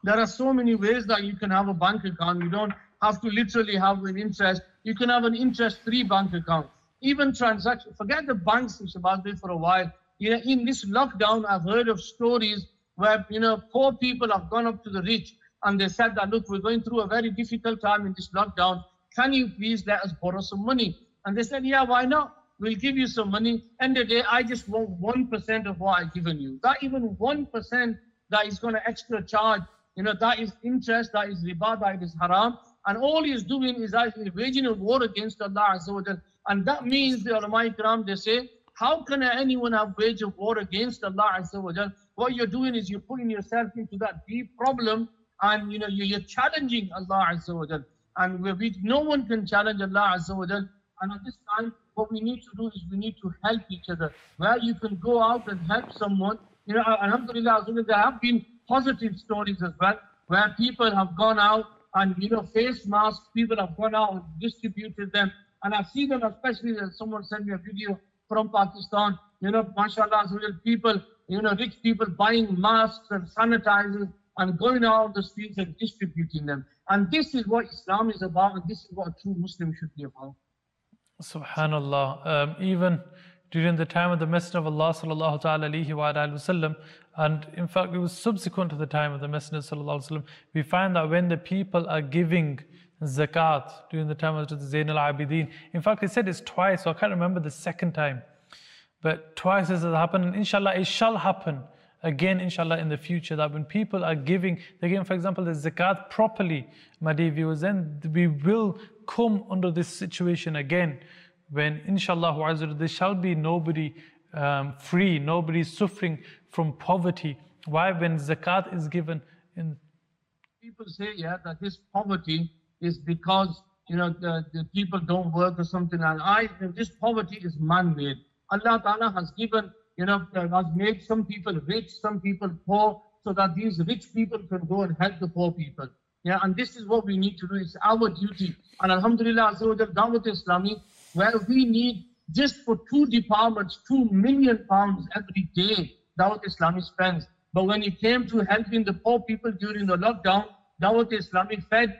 There are so many ways that you can have a bank account. You don't have to literally have an interest. You can have an interest-free bank account. Even transaction, forget the banks, Shabazz, for a while. In this lockdown, I've heard of stories where, poor people have gone up to the rich and they said that, look, we're going through a very difficult time in this lockdown. Can you please let us borrow some money? And they said, yeah, why not? We'll give you some money. End of the day, I just want 1% of what I've given you. That even 1% that is going to extra charge, that is interest, that is riba, that is haram. And all he is doing is actually waging a war against Allah Azza wa Jal. And that means the ulama ikram, they say, how can anyone have waged a war against Allah Azza wa Jal? What you're doing is you're putting yourself into that deep problem, and you're challenging Allah Azza wa Jal. And no one can challenge Allah Azza wa Jal. And at this time, what we need to do is we need to help each other. Where you can go out and help someone. Alhamdulillah, there have been positive stories as well, where people have gone out and, face masks, people have gone out and distributed them. And I've seen them, especially someone sent me a video from Pakistan, mashallah, people, rich people buying masks and sanitizers and going out on the streets and distributing them. And this is what Islam is about, and this is what a true Muslim should be about. Subhanallah. Even during the time of the Messenger of Allah sallallahu ta'ala alayhi wa alayhi wasallam, and in fact it was subsequent to the time of the Messenger sallallahu alayhi wasallam, we find that when the people are giving zakat during the time of Zayn al-Abidin, in fact he said it's twice, so I can't remember the second time, but twice this has happened, and inshallah it shall happen again inshallah in the future, that when people are giving, they're giving for example the zakat properly, my dear viewers, then we will come under this situation again when inshallah there shall be nobody free, nobody suffering from poverty. Why? When zakat is given in... People say that this poverty is because the people don't work or something, and this poverty is man-made. Allah Ta'ala has given, has made some people rich, some people poor, so that these rich people can go and help the poor people. And this is what we need to do. It's our duty. And Alhamdulillah, Dawat Islami, where we need just for 2 departments, £2 million every day, Dawat Islami spends. But when it came to helping the poor people during the lockdown, Dawat Islami fed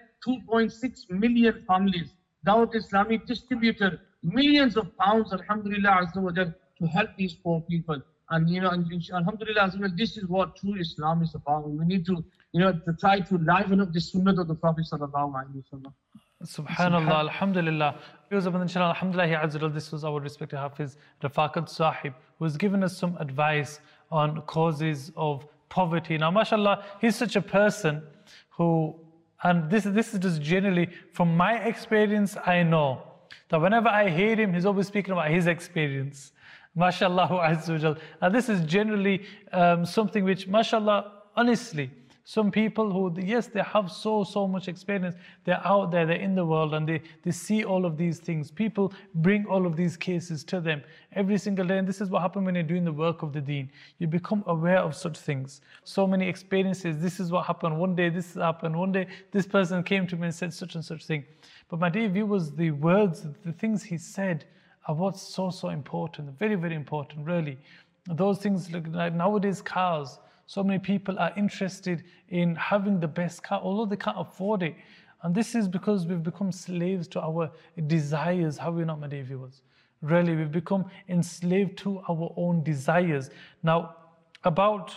2.6 million families. Dawat Islami distributed millions of pounds, Alhamdulillah, to help these poor people. And Alhamdulillah, this is what true Islam is about. We need to, to try to liven up the sunnah of the Prophet sallallahu alaihi wasallam. Subhanallah, Alhamdulillah. Alhamdulillah, this was our respected Hafiz Rafaqat Sahib, who has given us some advice on causes of poverty. Now, mashallah, he's such a person who, and this is just generally from my experience, I know that whenever I hear him, he's always speaking about his experience. MashaAllah Azza wa Jal. And this is generally something which, mashallah, honestly, some people who, yes, they have so much experience, they're out there, they're in the world, and they see all of these things. People bring all of these cases to them every single day, and this is what happens when you're doing the work of the deen. You become aware of such things. So many experiences, this is what happened, one day this happened, one day this person came to me and said such and such thing. But my dear viewers, the words, the things he said are what's so important, very, very important, really. Those things, like nowadays cars, so many people are interested in having the best car, although they can't afford it. And this is because we've become slaves to our desires, have we not, my dear viewers? Really, we've become enslaved to our own desires. Now, about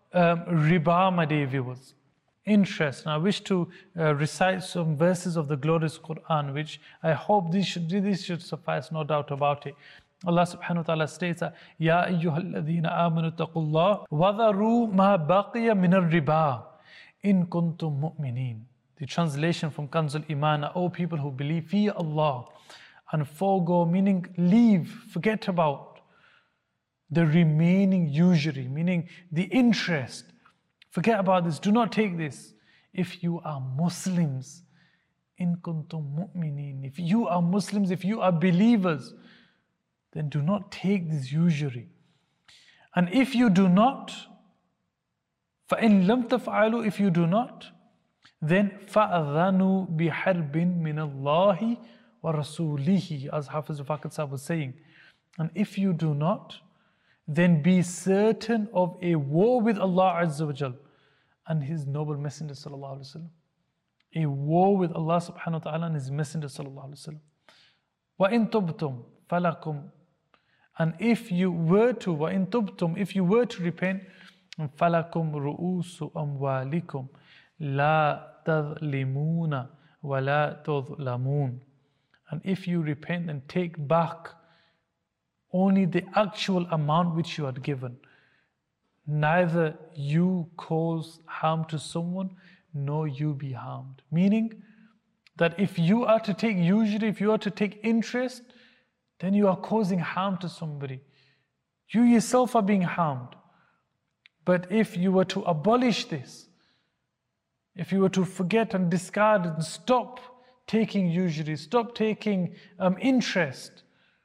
riba, my dear viewers, interest. Now, I wish to recite some verses of the glorious Quran, which I hope this should suffice, no doubt about it. Allah subhanahu wa ta'ala states that, Ya ayyuhalladhina amanu taqullah wa dharu ma baqiya min ar-riba in kuntum mu'minin. The translation from Kanzul Iman, O people who believe, fear Allah and forego, meaning leave, forget about the remaining usury, meaning the interest. Forget about this, do not take this. If you are Muslims, in kuntum mu'minin, if you are Muslims, if you are believers, then do not take this usury. And if you do not, فَإِن لَمْ تَفْعَلُوا, if you do not, then فَأَذَنُوا بِحَرْبٍ مِّنَ اللَّهِ وَرَسُولِهِ, as Hafiz Rafaqat Sahib was saying. And if you do not, then be certain of a war with Allah Azza wa Jal and His noble Messenger sallallahu alaihi wasallam. A war with Allah subhanahu wa ta'ala and His Messenger sallallahu alaihi wasallam. وَإِن تُبْتُمْ فَلَكُمْ. And if you were to, وَإِن تُبْتُمْ, if you were to repent, فَلَكُمْ رُؤُوسُ أَمْوَالِكُمْ لَا تَظْلِمُونَ وَلَا تُظْلَمُونَ. And if you repent and take back only the actual amount which you had given, neither you cause harm to someone, nor you be harmed. Meaning that if you are to take usury, if you are to take interest, then you are causing harm to somebody. You yourself are being harmed. But if you were to abolish this, if you were to forget and discard and stop taking usury, stop taking interest,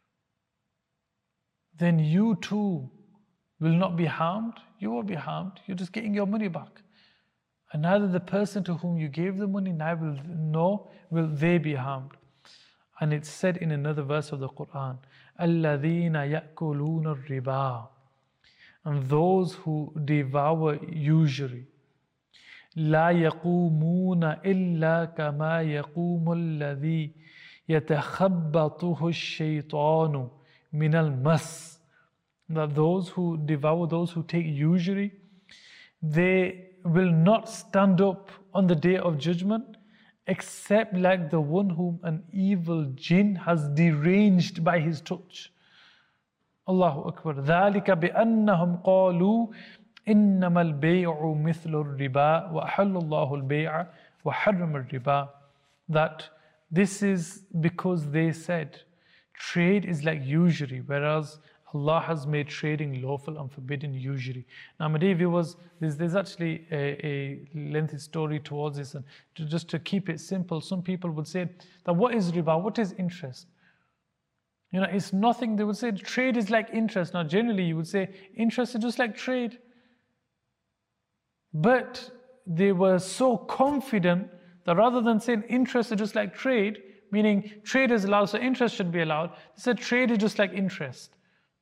then you too will not be harmed. You will be harmed. You're just getting your money back. And neither the person to whom you gave the money, neither will they be harmed. And it's said in another verse of the Quran, الَّذِينَ يَأْكُلُونَ الرِّبَا. And those who devour usury, لَا يَقُومُونَ إِلَّا كَمَا يَقُومُ الَّذِي يَتَخَبَّطُهُ الشَّيْطَانُ مِنَ الْمَسِّ. That those who devour, those who take usury, they will not stand up on the day of judgment except like the one whom an evil jinn has deranged by his touch. Allahu Akbar. ذَلِكَ بِأَنَّهُمْ قَالُوا إِنَّمَا الْبَيْعُ مِثْلُ الرِّبَا وَأَحَلَّ اللَّهُ الْبَيْعَ وَحَرَّمَ الرِّبَا. That this is because they said trade is like usury, whereas Allah has made trading lawful and forbidden usury. Now, my dear viewers, there's actually a lengthy story towards this, and just to keep it simple, some people would say that what is riba? What is interest? You know, it's nothing. They would say trade is like interest. Now, generally, you would say interest is just like trade. But they were so confident that rather than saying interest is just like trade, meaning trade is allowed, so interest should be allowed, they said trade is just like interest.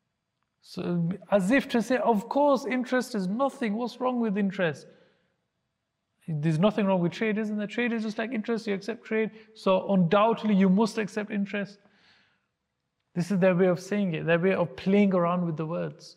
So, as if to say, of course, interest is nothing. What's wrong with interest? There's nothing wrong with trade, isn't there? Trade is just like interest. You accept trade, so undoubtedly you must accept interest. This is their way of saying it, their way of playing around with the words.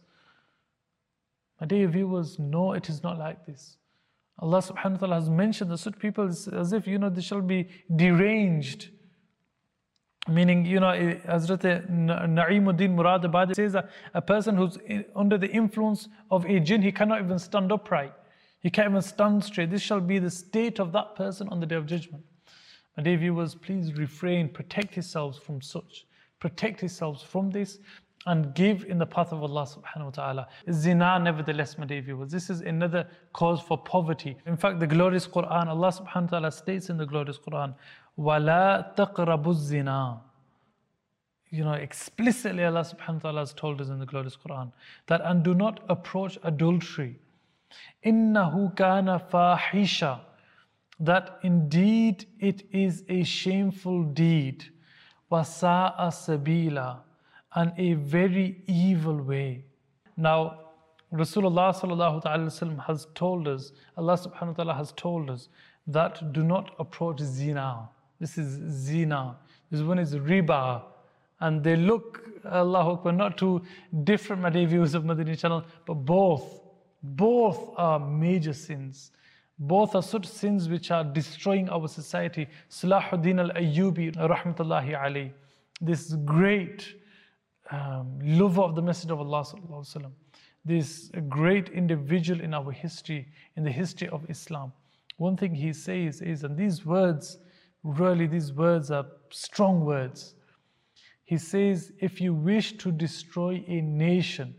My dear viewers, no, it is not like this. Allah subhanahu wa ta'ala has mentioned that such people as if, they shall be deranged. Meaning, Hazrat Na'imuddin Muradabadi says that a person who's under the influence of a jinn, he cannot even stand upright. He can't even stand straight. This shall be the state of that person on the Day of Judgment. My dear viewers, please refrain, protect yourselves from such. Protect yourselves from this and give in the path of Allah subhanahu wa ta'ala. Zina, nevertheless, my dear viewers, this is another cause for poverty. In fact, the glorious Quran, Allah subhanahu wa ta'ala states in the glorious Quran, وَلَا تَقْرَبُوا الزِّنَا. Explicitly Allah subhanahu wa ta'ala has told us in the glorious Quran that, and do not approach adultery. إِنَّهُ كَانَ فَاحِشًا. That indeed it is a shameful deed. وَسَاءَ سَبِيلًا. And a very evil way. Now, Rasulullah sallallahu alaihi wasallam has told us, Allah subhanahu wa ta'ala has told us that do not approach zina. This is zina. This one is riba. And they look, Allahu Akbar, not too different, my dear viewers of Madani channel, but both are major sins. Both are such sins which are destroying our society. Salahuddin al-Ayyubi, rahmatullahi alayhi, this great lover of the Messenger of Allah sallallahu alaihi wasallam, this great individual in our history, in the history of Islam. One thing he says is, and these words are strong words. He says, if you wish to destroy a nation,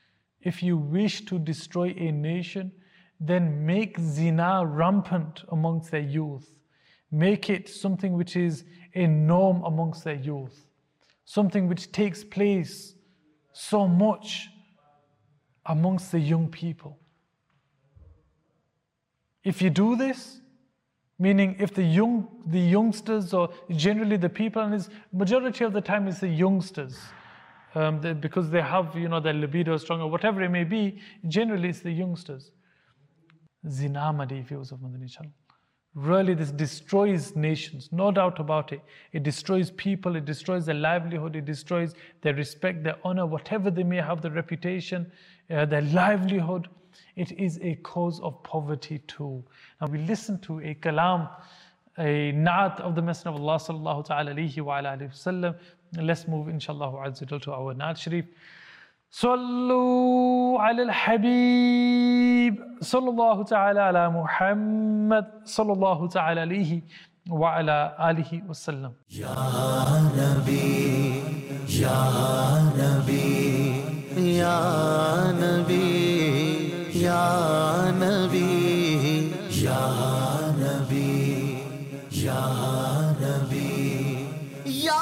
then make zina rampant amongst their youth. Make it something which is a norm amongst their youth. Something which takes place so much amongst the young people. If you do this, meaning if the youngsters, or generally the people, and it's majority of the time it's the youngsters, because they have, their libido is strong, or whatever it may be, generally it's the youngsters. Zinama Day viewers of Madani Channel. Really, this destroys nations, no doubt about it. It destroys people, it destroys their livelihood, it destroys their respect, their honor, whatever they may have, their reputation, their livelihood. It is a cause of poverty too. Now we listen to a kalam, a naat of the Messenger of Allah sallallahu ta'ala alayhi wa alayhi wa sallam. Let's move inshallah azza wa jal to our naat sharif. صلوا على الحبيب صلى الله تعالى على محمد صلى الله تعالى عليه وعلى آله وسلم. يا نبي يا نبي يا نبي يا نبي يا نبي يا نبي يا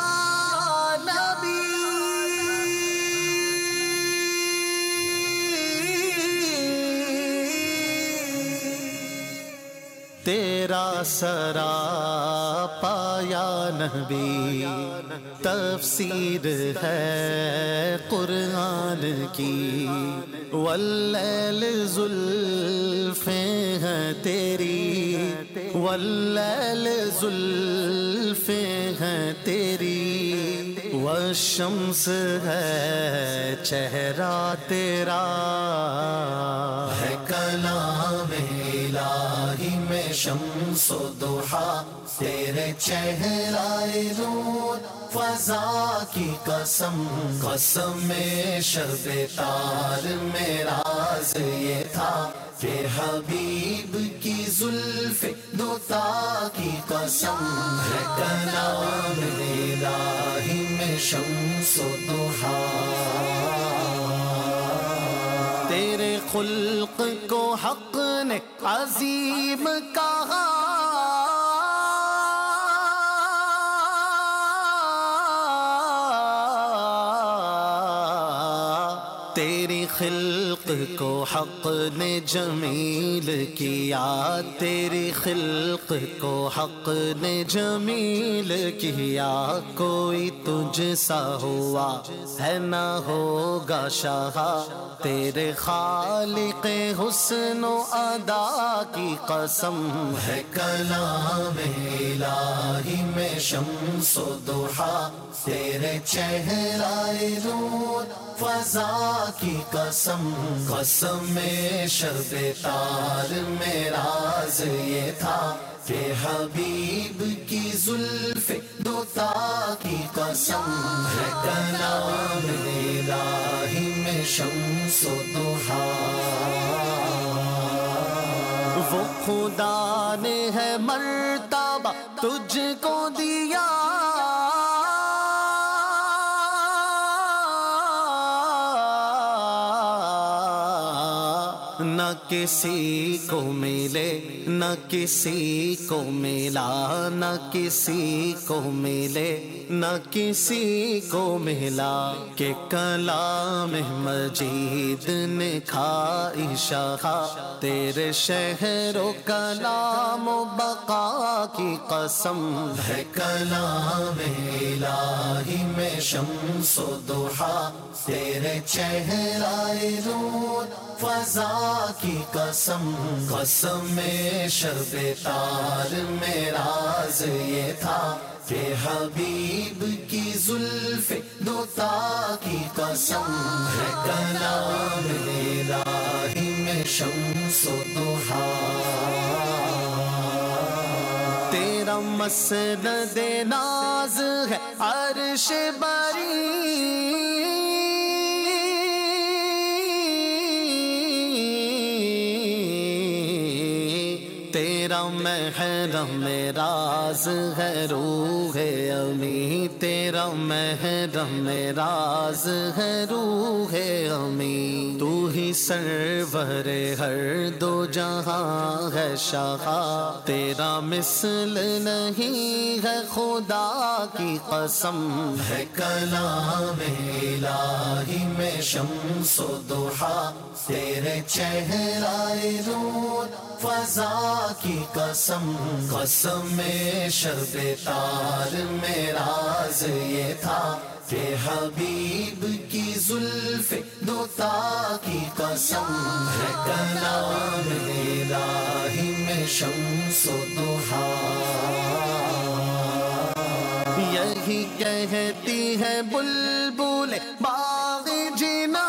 تیرا سرا پایا نبی تفسیر ہے قرآن کی واللیل زلفیں ہیں تیری واللیل زلفیں ہیں تیری والشمس ہے چہرہ تیرا ہے کلام الہی میں شمس و ضحیٰ تیرے چہرہ نور فضا کی قسم قسم شب تار میں راز یہ تھا کہ حبیب کی زلف دوتا کی قسم ہے کلام الہی میں شمس و ضحیٰ تیرے خلق کو حق نے عظیم کہا تیری خلق کو حق نے جمیل کیا تیری خلق کو حق نے جمیل کیا کوئی تجھ سا ہوا ہے نہ ہوگا شاہ تیرے خالق حسن و ادا کی قسم ہے کلام الہی میں شمس و ضحیٰ تیرے چہرہ نور فضا کی قسم قسم شب تار میں راز یہ تھا کہ حبیب کی زلف دوتا کی قسم ہے کلام الہی میں شمس و ضحیٰ وہ خدا نے ہے مرتبہ تجھ کو دیا نہ کسی کو ملے نہ کسی کو ملا نہ کسی کو ملے نہ کسی کو ملا کہ کلام مجید نے کھائی شاخا تیرے شہر و کلام و بقا کی قسم ہے کلام الہی میں شمس و ضحیٰ تیرے چہرہ نور فضا کی قسم قسم شب تار میں راز یہ تھا کہ حبیب کی زلف دوتا کی قسم ہے کلام الہی میں شمس و ضحیٰ تیرا مسند ناز ہے عرش بری تیرا محرم راز ہے روح امی تیرا محرم راز ہے روح امی تو ہی سرور ہر دو جہاں ہے شاہ تیرا مثل نہیں ہے خدا کی قسم ہے کلام الہی میں شمس و ضحیٰ تیرے چہرہ نور فضا کی قسم قسم شب تار میں راز یہ تھا کہ حبیب کی زلف دوتا کی قسم ہے کلام الہی میں شمس و ضحا یہی کہتی ہے بلبل باغ جنا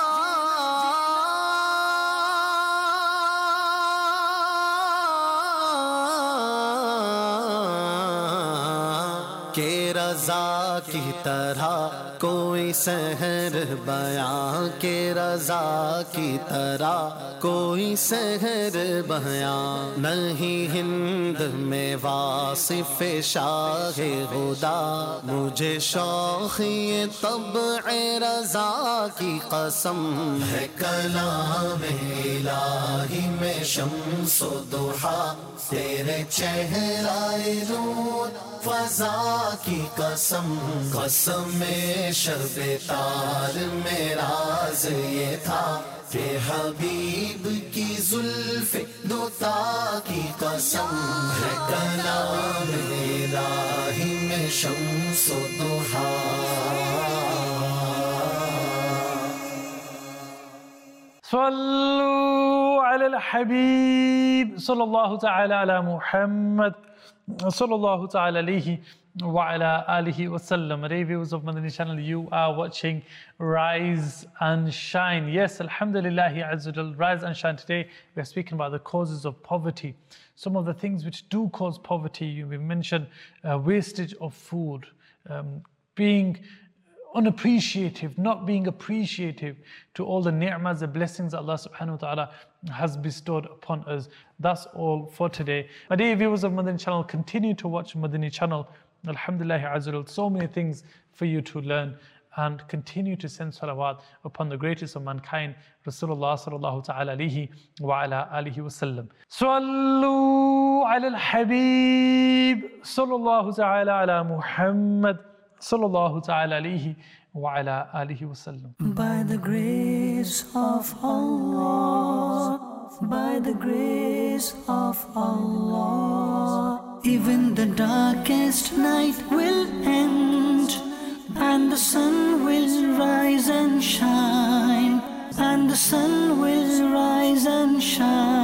کہ رضا کی طرح کوئی سحر بیاں کہ رضا کی طرح کوئی سحر بیاں نہیں ہند میں واصف شاہ خدا مجھے شوق یہ طبع رضا کی قسم ہے کلام الہی میں شمس و ضحا تیرے چہرہ نور فضا کی قسم قسم شب تار میں راز یہ تھا کہ حبیب کی زلف دوتا کی قسم ہے کلام الہی میں شمس و ضحا صلوا على الحبيب صلى الله تعالى على محمد صلى الله تعالى عليه وعلى alihi wasallam. Dear viewers of Madani channel, you are watching Rise and Shine. Yes, Alhamdulillah, Azzawajal, Rise and Shine. Today we are speaking about the causes of poverty. Some of the things which do cause poverty. We mentioned wastage of food, being unappreciative, not being appreciative to all the ni'mas, the blessings Allah subhanahu wa ta'ala has bestowed upon us. That's all for today. My dear viewers of Madani channel, continue to watch Madani channel. Alhamdulillah Azzawajal, so many things for you to learn, and continue to send salawat upon the greatest of mankind, Rasulullah sallallahu ta'ala alayhi wa ala alihi wa sallam. Sallu ala al-habib sallallahu ta'ala ala Muhammad sallallahu ta'ala alayhi wa ala alihi wa sallam. By the grace of Allah, by the grace of Allah, even the darkest night will end, and the sun will rise and shine, and the sun will rise and shine.